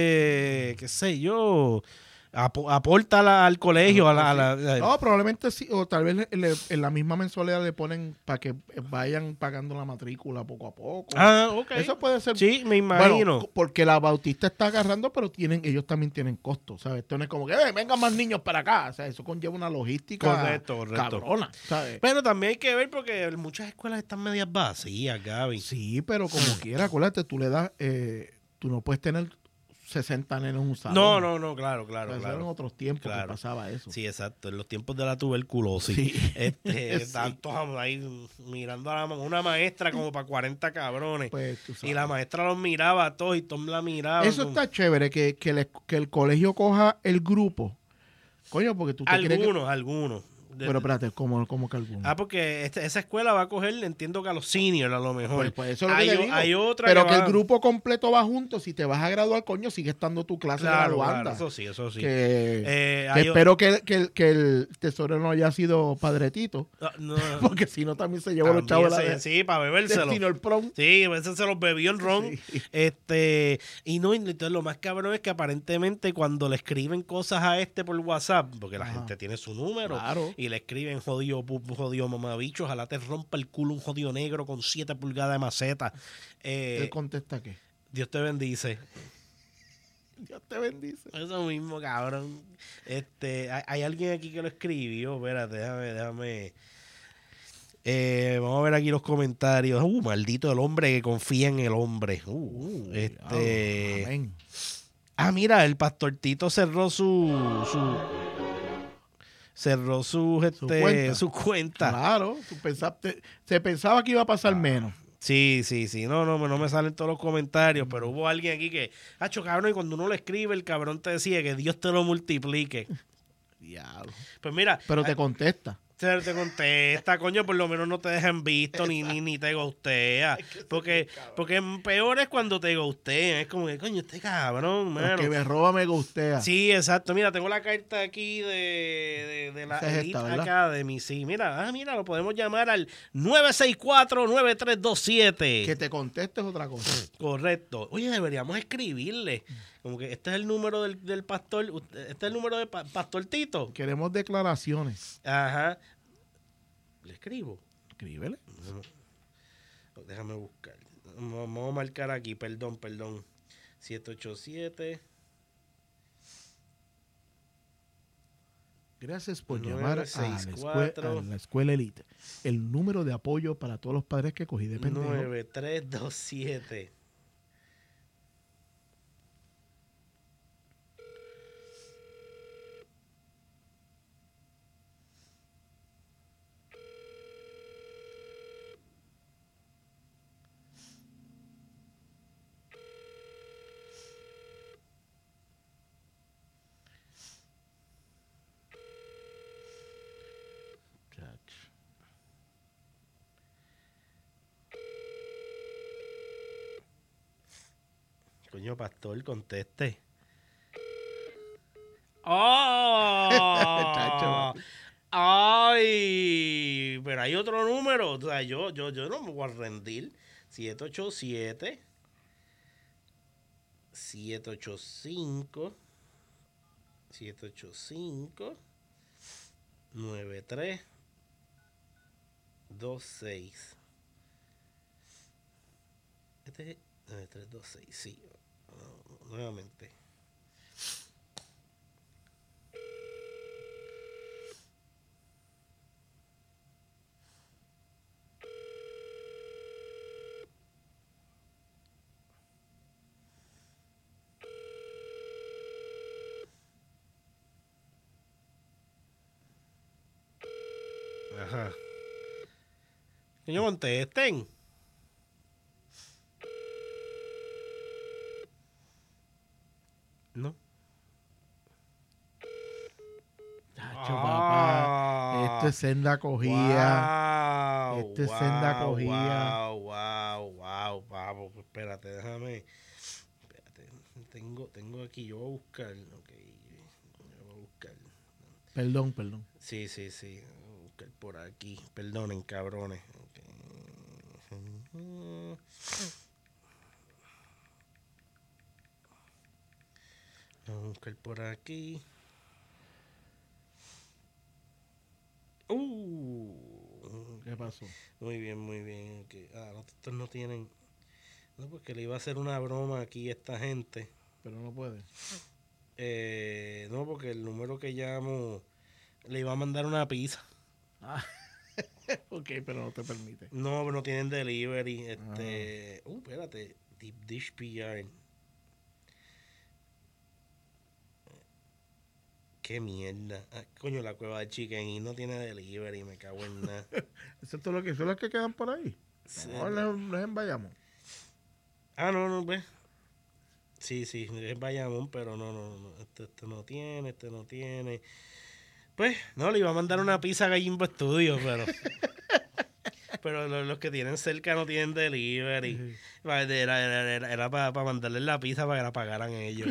este, qué sé yo, apo- aporta la- al colegio, a la... a la- a- No, probablemente sí, o tal vez le- le- en la misma mensualidad le ponen para que vayan pagando la matrícula poco a poco. Ah, ok. Eso puede ser. Sí, me Bueno, imagino. porque la Bautista está agarrando, pero tienen, ellos también tienen costos, ¿sabes? Esto no es como que "Eh, vengan más niños para acá", o sea, eso conlleva una logística Correcto, correcto. cabrona, ¿sabes? Pero también hay que ver porque muchas escuelas están medias vacías, Gaby. Sí, pero como quiera, acuérdate, tú le das, eh, tú no puedes tener sesenta nenes en un salón. No, no, no, claro, claro, Pero eso era en claro. otros tiempos Claro. que pasaba eso. Sí, exacto, en los tiempos de la tuberculosis. Sí. Este, Sí. tantos ahí mirando a la, ma- una maestra como para cuarenta cabrones. Pues, tú Y sabes. la maestra los miraba a todos y todos la miraban. Eso como- está chévere, que, que, el, que el colegio coja el grupo. Coño, porque tú te crees que... Algunos, algunos. De- Pero espérate, ¿cómo, cómo que algunos? Ah, porque este- esa escuela va a coger, entiendo que a los seniors a lo mejor. Pues, pues eso es lo hay, que te o- digo. hay otra Pero que, va- el grupo completo va junto. Si te vas a graduar, coño, sigue estando tu clase Claro, graduanda. claro, eso sí, eso sí. Que, Eh, que hay o- espero que, que, el- que el tesorero no haya sido padretito. Ah, no, Porque si no, también se llevó los también chavos de la se- Sí, para de bebérselo. Destino el Prom. Sí, a veces se los bebió en ron. Sí. Este, y no, y entonces lo más cabrón es que aparentemente cuando le escriben cosas a este por WhatsApp, porque la Ajá. gente tiene su número, Claro. y le escriben jodido, pu- jodido mamabicho, ojalá te rompa el culo un jodido negro con siete pulgadas de maceta. Eh, Él contesta que Dios te bendice. Dios te bendice. Eso mismo, cabrón. Este, hay, hay alguien aquí que lo escribió. Espérate, déjame, déjame. Eh, vamos a ver aquí los comentarios. Uh, maldito el hombre que confía en el hombre. Uh, Uh, este. diablo, amén. Ah, mira, el pastor Tito cerró su. su cerró su, este, cuenta. su cuenta. Claro, tú pensaste- se pensaba que iba a pasar menos. Sí, sí, sí. No, no, no me salen todos los comentarios, pero hubo alguien aquí que, hacho, cabrón, y cuando uno le escribe, el cabrón te decía que Dios te lo multiplique. Diablo. Pues mira, Pero te contesta. te, te contesta, coño, por lo menos no te dejan visto ni, ni, ni te gustea. Porque, porque peor es cuando te gustean. Es como que, coño, este cabrón, El mano. que me roba me gustea. Sí, exacto. Mira, tengo la carta aquí de, de, de la Esa es Elite esta, ¿verdad? Academy. Sí, mira, ah, mira, lo podemos llamar al nueve seis cuatro, nueve tres dos siete. Que te conteste es otra cosa. Correcto. Oye, deberíamos escribirle. Como que este es el número del, del pastor. Este es el número del pa- pastor Tito. Queremos declaraciones. Ajá. Le escribo. Escríbele. Déjame buscar. Vamos a marcar aquí, perdón, perdón. siete ocho siete. Gracias por nueve llamar a la, seis escue- cuatro. a la escuela Elite. El número de apoyo para todos los padres que cogí de pendejo. nueve tres dos siete. Chacho. Coño, pastor, conteste. ¡Oh! Chacho, ¡Ay! Pero hay otro número. O sea, yo, yo, yo no me voy a rendir. siete ocho siete. siete ocho cinco. siete ocho cinco. nueve tres dos seis. Este es nueve tres dos seis, sí. Uh, nuevamente. Ajá. Que yo contesten. No. Chacho, papá. Esto es senda cogía. Wow, Esto es wow, senda cogía. Wow, wow, wow, wow. Espérate, déjame. Espérate. Tengo, tengo aquí, yo voy a buscar. Ok. Yo voy a buscar. Perdón, perdón. Sí, sí, sí. Voy a buscar por aquí. Perdonen, cabrones. Okay. Vamos a buscar por aquí. Uh, ¿Qué pasó? Muy bien, muy bien. Okay. Ah, los estos no tienen. No, porque le iba a hacer una broma aquí a esta gente. Pero no puede. Eh, no, porque el número que llamo le iba a mandar una pizza. Ah. Ok, pero no te permite. No, no tienen delivery. Este. Ah. Uh, espérate. Deep Dish P R. Qué mierda. Ah, coño, la cueva de Chicken y no tiene delivery, me cago en nada. ¿Eso es todo lo que son las que quedan por ahí? Sí. No, les, les envayamos. Ah, no, no, pues. Sí, sí, es Bayamón, pero no, no, no. Este, este no tiene, este no tiene. Pues, no, le iba a mandar una pizza a Gallimbo Studios, pero. Pero los, los que tienen cerca no tienen delivery. Uh-huh. Era, era, era, era para pa mandarles la pizza para que la pagaran ellos.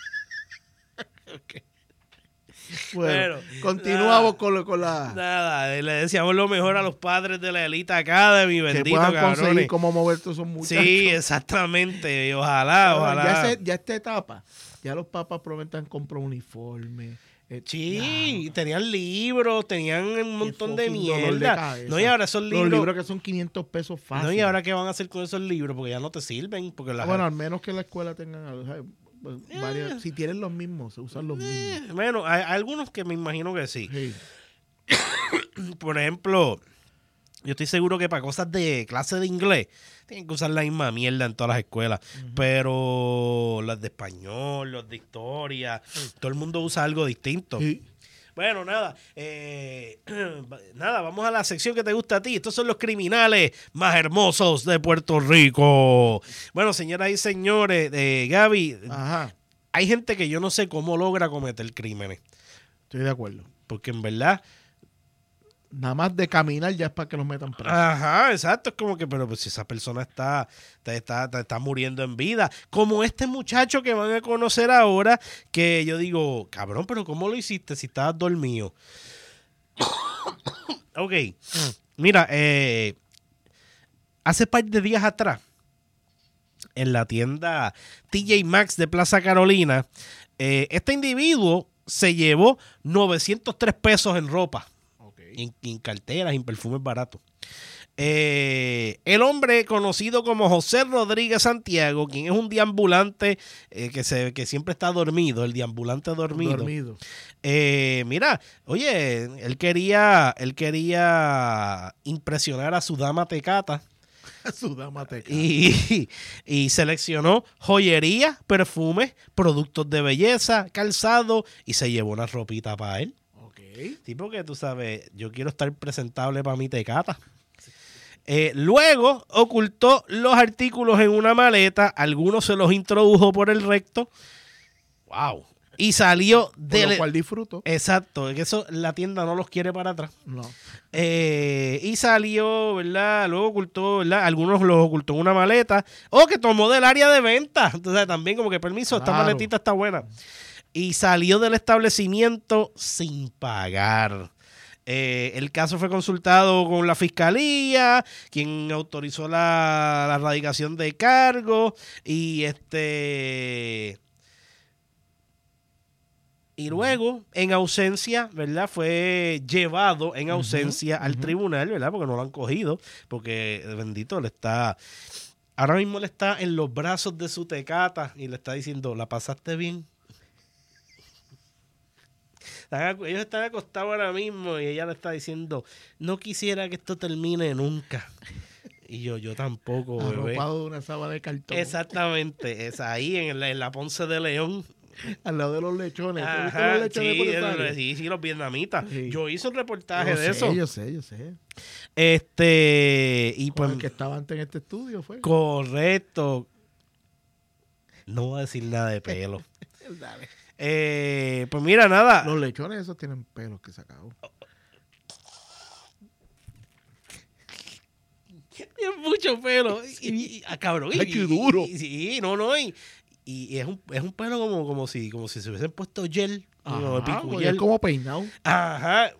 Okay. Bueno, bueno, continuamos con, con la... Nada, le decíamos lo mejor a los padres de la Elite Academy, bendito, que puedan cabrones. conseguir cómo mover todos esos muchachos. Sí, exactamente, ojalá, bueno, ojalá. Ya, se, ya esta etapa, ya los papás prometan comprar uniforme. Eh, sí, no. Tenían libros, tenían un montón de mierda. De no, y ahora esos libros... Los libros que son quinientos pesos fácil. No, y ahora qué van a hacer con esos libros, porque ya no te sirven. Porque las... ah, bueno, al menos que en la escuela tengan... ¿sabes? Varios, eh. Si tienen los mismos, se usan los eh. mismos. Bueno, hay, hay algunos que me imagino que sí. sí. Por ejemplo, yo estoy seguro que para cosas de clase de inglés tienen que usar la misma mierda en todas las escuelas. Uh-huh. Pero las de español, los de historia, todo el mundo usa algo distinto. Sí. Bueno, nada, eh, nada, vamos a la sección que te gusta a ti. Estos son los criminales más hermosos de Puerto Rico. Bueno, señoras y señores, eh, Gaby, Ajá. Hay gente que yo no sé cómo logra cometer crímenes. Estoy de acuerdo. Porque en verdad... Nada más de caminar ya es para que los metan presos. Ajá, exacto. Es como que, pero pues, si esa persona está, está, está, está muriendo en vida. Como este muchacho que van a conocer ahora, que yo digo, cabrón, pero ¿cómo lo hiciste si estabas dormido? Ok. Mira, eh, hace par de días atrás, en la tienda T J Maxx de Plaza Carolina, eh, este individuo se llevó novecientos tres pesos en ropa. En, en carteras, en perfumes baratos. Eh, el hombre conocido como José Rodríguez Santiago, quien es un deambulante eh, que, se, que siempre está dormido, el deambulante dormido. dormido. Eh, mira, oye, él quería, él quería impresionar a su dama tecata. A su dama tecata. Y, y seleccionó joyería, perfumes, productos de belleza, calzado y se llevó una ropita para él. Sí, porque tú sabes, yo quiero estar presentable para mi tecata. Eh, luego ocultó los artículos en una maleta, algunos se los introdujo por el recto. Wow. Y salió de... Por lo cual disfruto. Exacto, es que eso la tienda no los quiere para atrás. No. Eh, y salió, ¿verdad? Luego ocultó, ¿verdad? Algunos los ocultó en una maleta. O que tomó del área de venta. Entonces también como que permiso, claro. Esta maletita está buena. Y salió del establecimiento sin pagar. Eh, el caso fue consultado con la fiscalía, quien autorizó la, la radicación de cargo. Y este... Y luego, en ausencia, ¿verdad? Fue llevado en ausencia uh-huh, al uh-huh. tribunal, ¿verdad? Porque no lo han cogido. Porque, bendito, le está... Ahora mismo le está en los brazos de su tecata y le está diciendo, ¿la pasaste bien? Ellos están acostados ahora mismo y ella le está diciendo, no quisiera que esto termine nunca. Y yo, yo tampoco, bebé. Arropado de una sábana de cartón. Exactamente, es ahí en la, en la Ponce de León. Al lado de los lechones. ¿Tú has visto Ajá, los lechones sí, por el- esa sí, sí, los vietnamitas. Sí. Yo hice un reportaje Yo de sé, eso. Yo sé, yo sé. Este, y Con pues, el que estaba antes en este estudio fue. correcto. No voy a decir nada de pelo. Dale. Eh, pues mira, nada. Los lechones esos tienen pelos que se acabó. Tiene mucho pelo. Y, y- y- ah, cabrón. y- Ay, qué y- duro. y- sí, no, no. Y, y es, un, es un pelo como, como, si, como si se hubiesen puesto gel. Como de Ajá, pico porque gel. es como peinado. Ajá.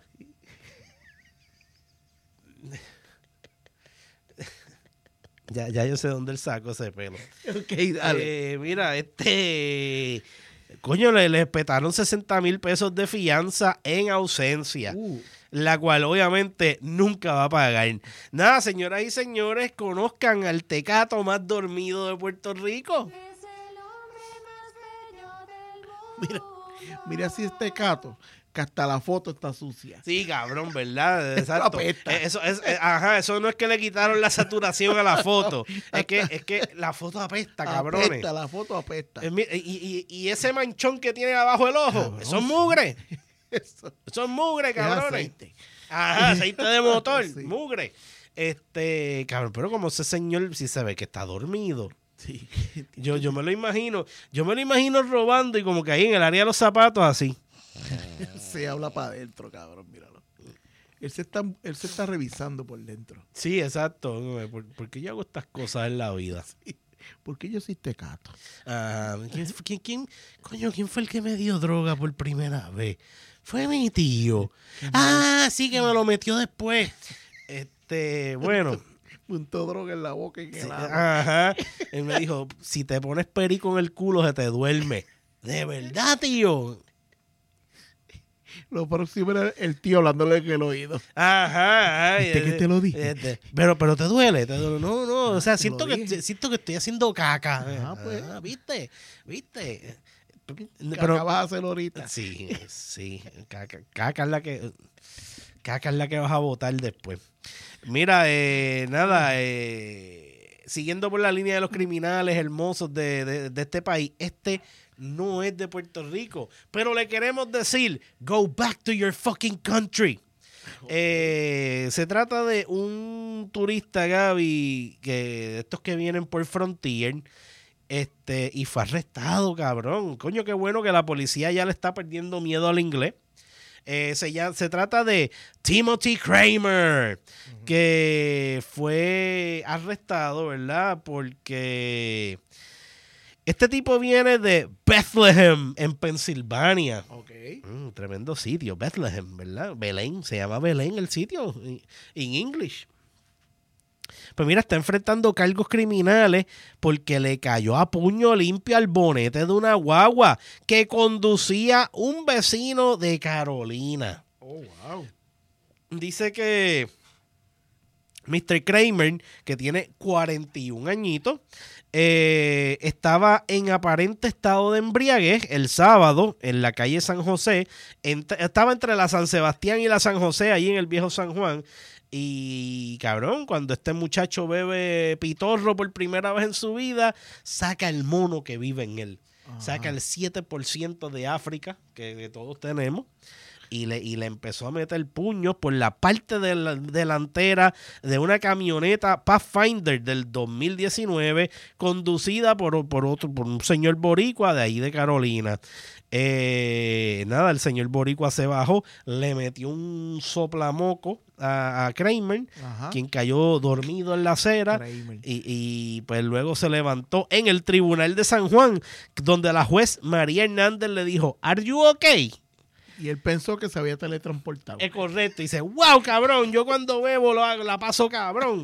Ya, ya yo sé dónde él sacó ese pelo. Ok, dale. Eh, mira, este... Coño, le, le petaron sesenta mil pesos de fianza en ausencia. Uh, La cual obviamente nunca va a pagar. Nada, señoras y señores, conozcan al tecato más dormido de Puerto Rico. Es el hombre más bello del mira, mundo. mira si este cato, que hasta la foto está sucia. Sí, cabrón, ¿verdad? Exacto. Apesta. Eh, Eso, es, eh, ajá, eso no es que le quitaron la saturación a la foto. Es que, es que la foto apesta, cabrones. Apesta, la foto apesta. Eh, mi- Y, y- y ese manchón que tiene abajo el ojo, Cabrón, eso es sí. mugre. Eso Eso es mugre, es cabrones. aceite. Ajá, aceite de motor, Sí. mugre. Este, cabrón, pero como ese señor sí se ve que está dormido. Sí. Yo, yo me lo imagino, yo me lo imagino robando y como que ahí en el área de los zapatos así. Se habla para adentro, cabrón, míralo. Él se, está, él se está revisando por dentro. Sí, exacto. ¿Por, por qué yo hago estas cosas en la vida? ¿Por qué yo soy tecato? Ah, ¿quién, quién, quién- coño, ¿quién fue el que me dio droga por primera vez? Fue mi tío. Ah, sí, que me lo metió después. Este, bueno. Punto droga en la boca y en Sí, el ano. ajá. Él me dijo, si te pones perico en el culo se te duerme. De verdad, tío. Lo próximo era el tío hablándole en el oído. Ajá. ay, ¿Viste que eh, te lo dije? este, pero, pero te duele, te duele. No, no. O sea, Te siento lo que, dije. siento que estoy haciendo caca. Ajá, pues. Ah, ¿viste? ¿Viste? Que Pero, acabas de hacer ahorita. sí, sí. Caca, caca es la que. Caca es la que vas a votar después. Mira, eh, nada, eh, siguiendo por la línea de los criminales hermosos de, de, de este país, este no es de Puerto Rico, pero le queremos decir, go back to your fucking country. Eh, se trata de un turista, Gaby, que de estos que vienen por Frontier, este, y fue arrestado, cabrón. Coño, qué bueno que la policía ya le está perdiendo miedo al inglés. Eh, se, ya, se trata de Timothy Kramer, uh-huh. que fue arrestado, ¿verdad? Porque este tipo viene de Bethlehem, en Pensilvania. Ok. Mm, tremendo sitio, Bethlehem, ¿verdad? Belén, se llama Belén el sitio, en English. Pues mira, está enfrentando cargos criminales porque le cayó a puño limpio al bonete de una guagua que conducía un vecino de Carolina. Oh, wow. Dice que mister Kramer, que tiene cuarenta y un añitos, eh, estaba en aparente estado de embriaguez el sábado en la calle San José. Ent- estaba entre la San Sebastián y la San José, ahí en el viejo San Juan. Y cabrón, cuando este muchacho bebe pitorro por primera vez en su vida, saca el mono que vive en él. Ajá. Saca el siete por ciento de África que, que todos tenemos. Y le, y le empezó a meter puños por la parte de la delantera de una camioneta Pathfinder del dos mil diecinueve, conducida por, por, otro, por un señor boricua de ahí de Carolina. Eh, nada, el señor boricua se bajó, le metió un soplamoco a, a Kramer, Ajá. quien cayó dormido en la acera, y, y pues luego se levantó en el tribunal de San Juan, donde la juez María Hernández le dijo, ¿Are you okay? Y él pensó que se había teletransportado. Es correcto. Y dice, wow, cabrón, yo cuando bebo lo hago, la paso cabrón.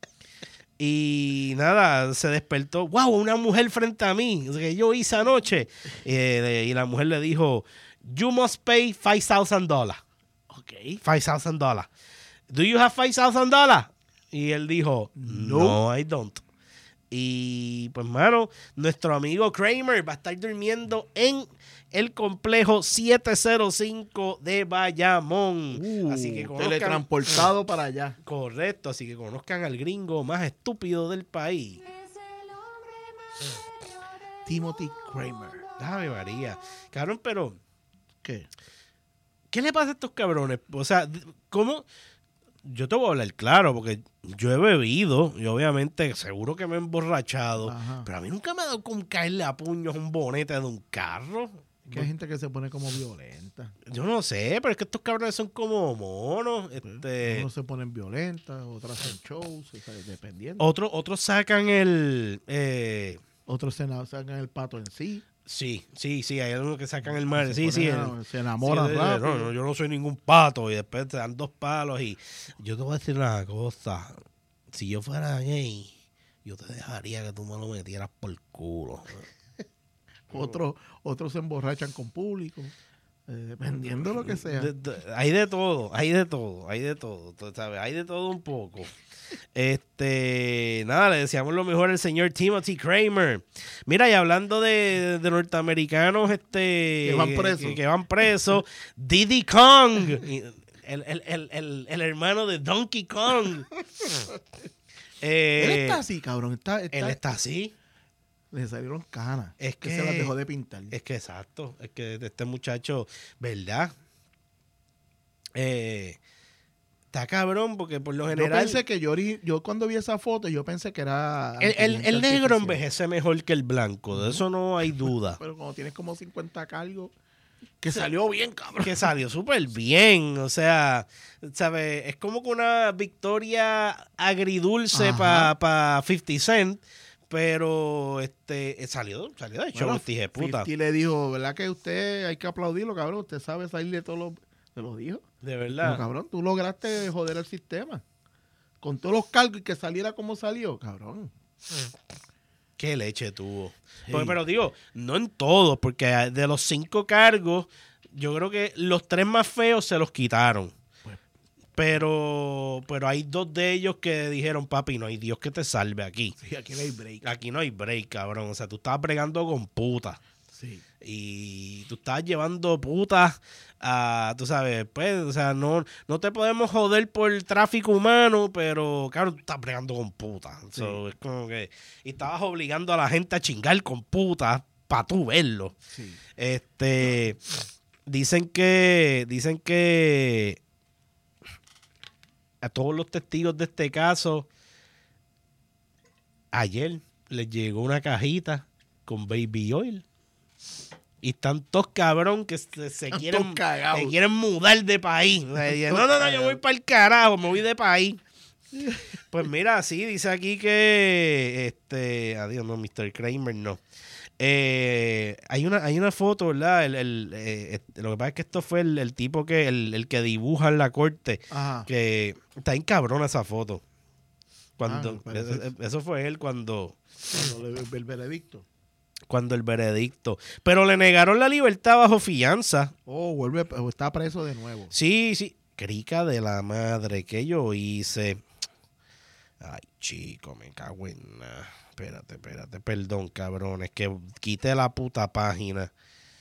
Y nada, se despertó. Wow, una mujer frente a mí, que yo hice anoche. Eh, y la mujer le dijo, you must pay five thousand dollars. Ok, five thousand dollars. Do you have five thousand dollars? Y él dijo, no, no, I don't. Y pues, mano, nuestro amigo Kramer va a estar durmiendo en el complejo siete cero cinco de Bayamón. Uh, así que conozcan, teletransportado para allá. Correcto, así que conozcan al gringo más estúpido del país. Es el hombre más bello del Timothy Kramer. mundo. Ave María. Cabrón, pero ¿Qué? ¿qué le pasa a estos cabrones? O sea, ¿cómo? Yo te voy a hablar claro, porque yo he bebido y obviamente seguro que me he emborrachado, Ajá. pero a mí nunca me ha dado con caerle a puños un bonete de un carro. Que hay gente que se pone como violenta. Yo no sé, pero es que estos cabrones son como monos. Este, Unos se ponen violentas, otras hacen shows, o sea, dependiendo. otros, otros sacan el... eh, Otros se na- sacan el pato en sí. sí, sí, sí, hay algunos que sacan el mar. Se Sí, sí. ponen a- el- se enamoran sí, de- rápido. no, no, yo no soy ningún pato y después te dan dos palos y yo te voy a decir una cosa. Si yo fuera gay, yo te dejaría que tú me lo metieras por el culo. Otros, otros se emborrachan con público. eh, dependiendo de lo que sea. De- de- hay de todo, hay de todo, hay de todo, tú sabes, hay de todo un poco. Este, nada, le deseamos lo mejor al señor Timothy Kramer. Mira, y hablando de, de norteamericanos, este, Que van presos. que, que van presos, Diddy Kong, y el, el, el, el, el hermano de Donkey Kong. Eh, Él está así, cabrón. Está, está- él está así. Le salieron canas. Es que que- se las dejó de pintar. Es que exacto, es que este muchacho, ¿verdad? Eh, está cabrón porque por lo Yo general pensé que yo, ori- yo cuando vi esa foto, yo pensé que era... el, el- el inteligencia negro artificial. envejece mejor que el blanco, de eso no hay duda. Pero cuando tienes como cincuenta cargos, que salió bien, cabrón. Que salió súper bien, o sea, ¿sabes? Es como que una victoria agridulce para Ajá. pa cincuenta Cent, pero este salió, salió de show, Bueno, este hijo de puta. cincuenta le dijo, ¿verdad que usted hay que aplaudirlo, cabrón? Usted sabe salir de todos los... Se lo dijo. De No, verdad. cabrón, tú lograste joder el sistema. Con todos los cargos y que saliera como salió, cabrón. Qué leche tuvo. Sí. Porque, pero digo, no en todos, porque de los cinco cargos, yo creo que los tres más feos se los quitaron. Pues- Pero, pero hay dos de ellos que dijeron, papi, no hay Dios que te salve aquí. Sí, aquí no hay break. Aquí no hay break, cabrón. O sea, tú estabas bregando con putas. Sí. Y tú estabas llevando putas a, tú sabes, pues, o sea, no, no te podemos joder por el tráfico humano, pero, claro, tú estás bregando con putas. Sí. So, es como que, y estabas obligando a la gente a chingar con putas para tú verlo. Sí. Este, dicen que, dicen que a todos los testigos de este caso, ayer les llegó una cajita con baby oil. Y están todos cabrón que se, se Están quieren, todos cagados. se quieren mudar de país. O sea, dicen, todos no, no, no, yo cagados. voy para el carajo, me voy de país. Pues mira, sí, dice aquí que, este, adiós, no, mister Kramer, no. Eh, hay una hay una foto, ¿verdad? El, el, eh, este, lo que pasa es que esto fue el, el tipo que, el, el que dibuja en la corte, Ajá. que está bien cabrona esa foto. Cuando, Ah, me parece. eso, eso fue él cuando... Cuando le- el veredicto. cuando el veredicto. Pero le negaron la libertad bajo fianza. Oh, vuelve, está preso de nuevo. Sí, sí. Crica de la madre, que yo hice. Ay, chico, me cago en nada. Espérate, espérate. Perdón, cabrón. Es que quité la puta página.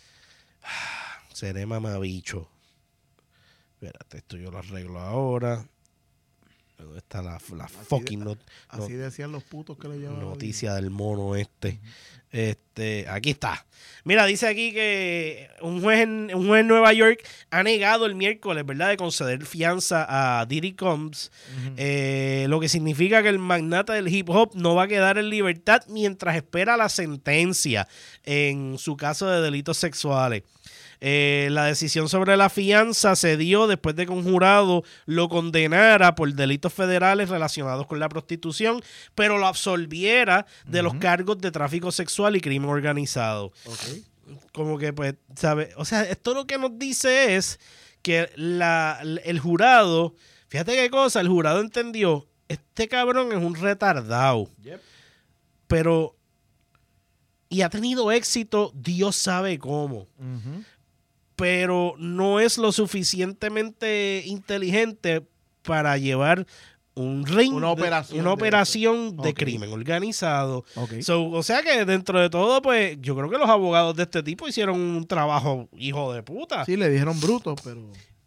Seré mamabicho. Espérate, esto yo lo arreglo ahora. ¿Dónde está la, la Así fucking de- not- Así no- decían los putos que le llevaban. noticia del mono este? Este, aquí está. Mira, dice aquí que un juez en, un juez en Nueva York ha negado el miércoles, ¿verdad?, de conceder fianza a Diddy Combs, eh, lo que significa que el magnate del hip hop no va a quedar en libertad mientras espera la sentencia en su caso de delitos sexuales. Eh, la decisión sobre la fianza se dio después de que un jurado lo condenara por delitos federales relacionados con la prostitución, pero lo absolviera de los cargos de tráfico sexual y crimen organizado. Ok. Como que, pues, ¿sabes? O sea, esto lo que nos dice es que la, el jurado, fíjate qué cosa, el jurado entendió, este cabrón es un retardado, Yep. pero, y ha tenido éxito, Dios sabe cómo. Ujú. Pero no es lo suficientemente inteligente para llevar un ring, Una de- operación una de operación de, Ok. crimen organizado. Ok. So, o sea que dentro de todo, pues yo creo que los abogados de este tipo hicieron un trabajo hijo de puta. Sí, le dijeron bruto, pero...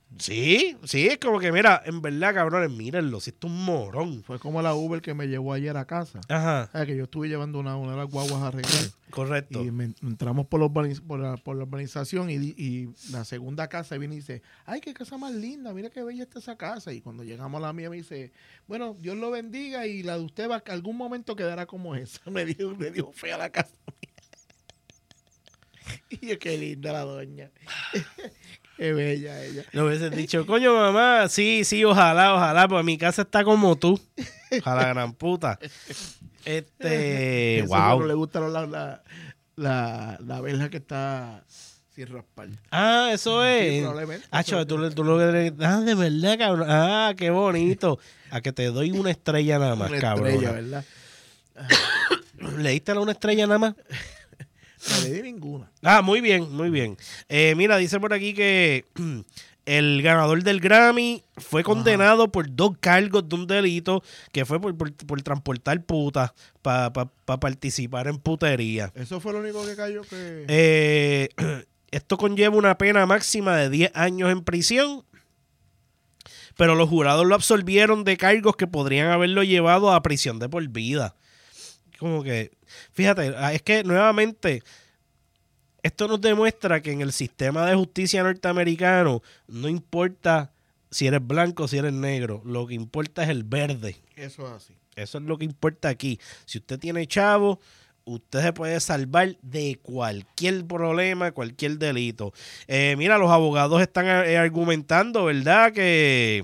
Sí, sí, es como que, mira, en verdad, cabrones, mírenlo, si esto es un morón. Fue como la Uber que me llevó ayer a casa. Ajá, Ah, que yo estuve llevando una, una de las guaguas a arreglar. correcto. Y me- entramos por la, urbaniz- por la, por la urbanización y, di- y la segunda casa viene y dice, ay, qué casa más linda, mira qué bella está esa casa. Y cuando llegamos a la mía me dice, bueno, Dios lo bendiga y la de usted va, algún momento quedará como esa. Me dijo, me dijo fea la casa mía. Y yo, qué linda la doña. Qué bella ella. Le hubiese dicho, coño, mamá, sí, sí, ojalá, ojalá, pues mi casa está como tú. A la gran puta. Este, Eso no le wow. gusta la, la, la, la verja que está sin raspar. Ah, eso Sí, es. probablemente. Ah, chaval, tú, le- tú lo que le- ah, de verdad, cabrón. Ah, qué bonito. A que te doy una estrella nada más, Una cabrón. estrella, ¿verdad? ¿Le diste una estrella nada más? No le di ninguna. Ah, muy bien, muy bien. Eh, mira, dice por aquí que el ganador del Grammy fue condenado por dos cargos de un delito que fue por, por, por transportar putas para pa, pa participar en putería. Eso fue lo único que cayó que... Eh, esto conlleva una pena máxima de diez años en prisión, pero los jurados lo absolvieron de cargos que podrían haberlo llevado a prisión de por vida. Como que, fíjate, es que nuevamente esto nos demuestra que en el sistema de justicia norteamericano no importa si eres blanco o si eres negro, lo que importa es el verde. Eso es así. Eso es lo que importa aquí. Si usted tiene chavo, usted se puede salvar de cualquier problema, cualquier delito. Eh, mira, los abogados están eh, argumentando, ¿verdad? Que...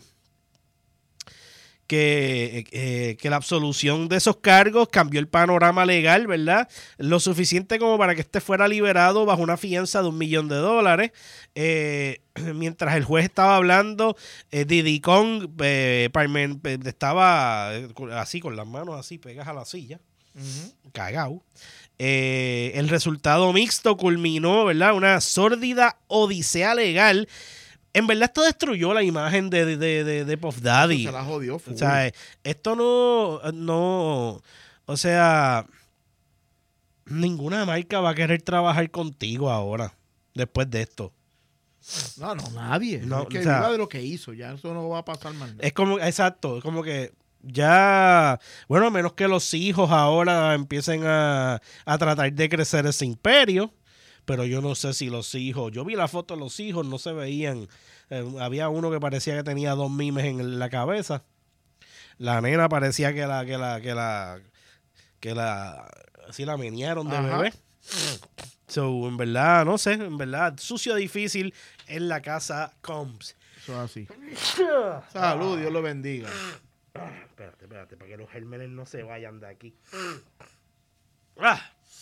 Que, eh, que la absolución de esos cargos cambió el panorama legal, ¿verdad? Lo suficiente como para que este fuera liberado bajo una fianza de un millón de dólares. Eh, mientras el juez estaba hablando, eh, Diddy Kong eh, Parmen, eh, estaba eh, así, con las manos así, pegas a la silla, Uh-huh. cagao. Eh, el resultado mixto culminó, ¿verdad? Una sórdida odisea legal. En verdad esto destruyó la imagen de, de, de, de Puff Daddy. Se la jodió. O sea, esto no, no, o sea, ninguna marca va a querer trabajar contigo ahora, después de esto. No, no, nadie. No, es que o sea, viva de lo que hizo. Ya eso no va a pasar más nada. Es como, exacto, es como que ya, bueno, a menos que los hijos ahora empiecen a, a tratar de crecer ese imperio, pero yo no sé si los hijos, yo vi la foto de los hijos, no se veían, eh, había uno que parecía que tenía dos mimes en la cabeza, la nena parecía que la, que la, que la, que la, así la menearon de Ajá. bebé. So, en verdad, no sé, en verdad, sucio difícil en la casa Combs. Eso es así. Salud, Dios lo bendiga. Espérate, espérate, para que los gérmenes no se vayan de aquí. Ah,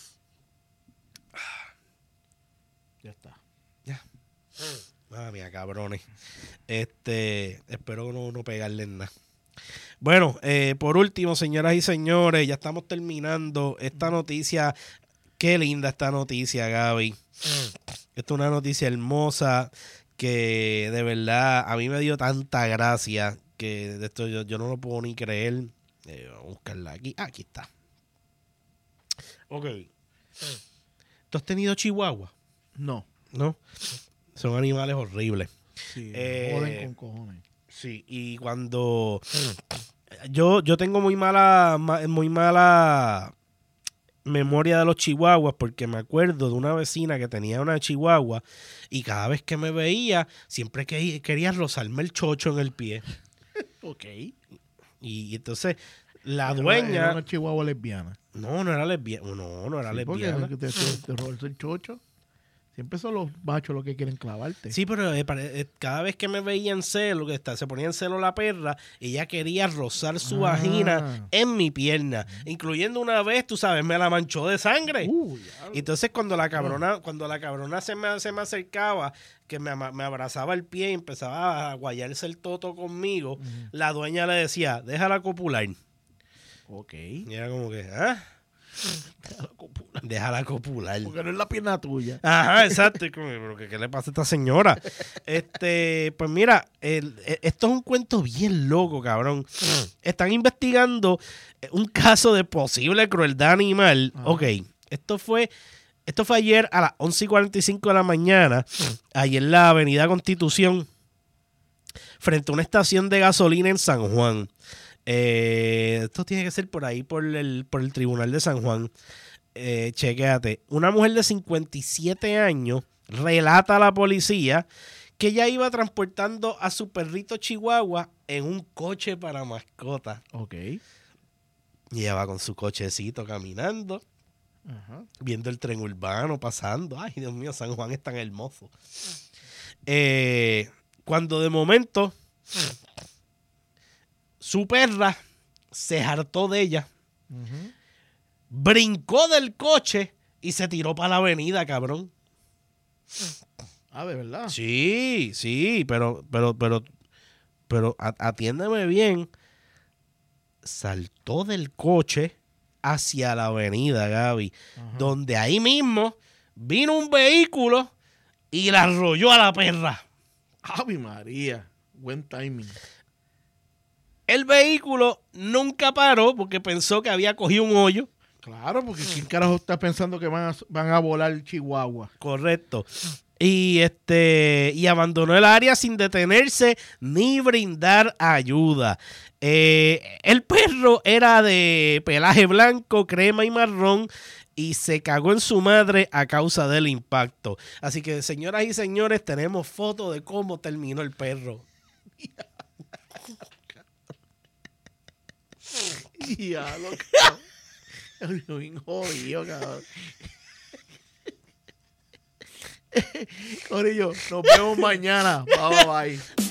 Ya está. madre mía, cabrones. Este, espero no, no pegarle en nada. Bueno, eh, por último, señoras y señores, ya estamos terminando esta noticia. Qué linda esta noticia, Gaby. Esta es una noticia hermosa que de verdad a mí me dio tanta gracia que de esto yo, yo no lo puedo ni creer. Eh, voy a buscarla aquí. Ah, aquí está. Ok. ¿Tú has tenido chihuahua? No. ¿No? Son animales horribles. Sí, Eh, joden con cojones. Sí, y cuando yo, yo tengo muy mala, ma- muy mala memoria de los chihuahuas porque me acuerdo de una vecina que tenía una chihuahua y cada vez que me veía siempre que, quería rozarme el chocho en el pie. Ok. Y entonces la Era- dueña... Era una chihuahua lesbiana. No, no era lesbiana. No, no era Sí, porque lesbiana. te, te, te robó el chocho. Siempre son los machos los que quieren clavarte. Sí, pero eh, pare- eh, cada vez que me veía en celo, que está, se ponía en celo la perra, ella quería rozar su Ah. vagina en mi pierna. Incluyendo una vez, tú sabes, me la manchó de sangre. Uh, diablo. Y entonces cuando la cabrona, cuando la cabrona se me, se me acercaba, que me, ama- me abrazaba el pie y empezaba a guayarse el toto conmigo, la dueña le decía, déjala copular. Ok. Y era como que, ¿ah? Déjala copular. Porque no es la pierna tuya. Ajá, exacto. Y como, pero ¿qué, qué le pasa a esta señora? Este, pues mira, el- e- esto es un cuento bien loco, cabrón. Están investigando un caso de posible crueldad animal. Ajá. Ok, esto fue, esto fue ayer a las once y cuarenta y cinco de la mañana, ahí en la Avenida Constitución. frente a una estación de gasolina en San Juan. Eh, esto tiene que ser por ahí, por el, por el Tribunal de San Juan. Eh, chequéate. Una mujer de cincuenta y siete años relata a la policía que ella iba transportando a su perrito chihuahua en un coche para mascotas. Ok. Y ella va con su cochecito caminando, Ajá. viendo el tren urbano pasando. Ay, Dios mío, San Juan es tan hermoso. Eh, cuando de momento su perra se hartó de ella, Uh-huh. brincó del coche y se tiró para la avenida, cabrón. Ah, de verdad. Sí, sí, pero, pero, pero, pero a- atiéndeme bien. Saltó del coche hacia la avenida, Gaby, Ajá. donde ahí mismo vino un vehículo y la arrolló a la perra. Ave María. Buen timing. El vehículo nunca paró porque pensó que había cogido un hoyo. Claro, porque ¿quién carajo está pensando que van a, van a volar Chihuahua? Correcto. Y este y abandonó el área sin detenerse ni brindar ayuda. Eh, el perro era de pelaje blanco, crema y marrón y se cagó en su madre a causa del impacto. Así que, señoras y señores, tenemos foto de cómo terminó el perro. Ya, lo cabrón. Yo bien jodido, cabrón. Corillo, nos vemos mañana. Bye, bye.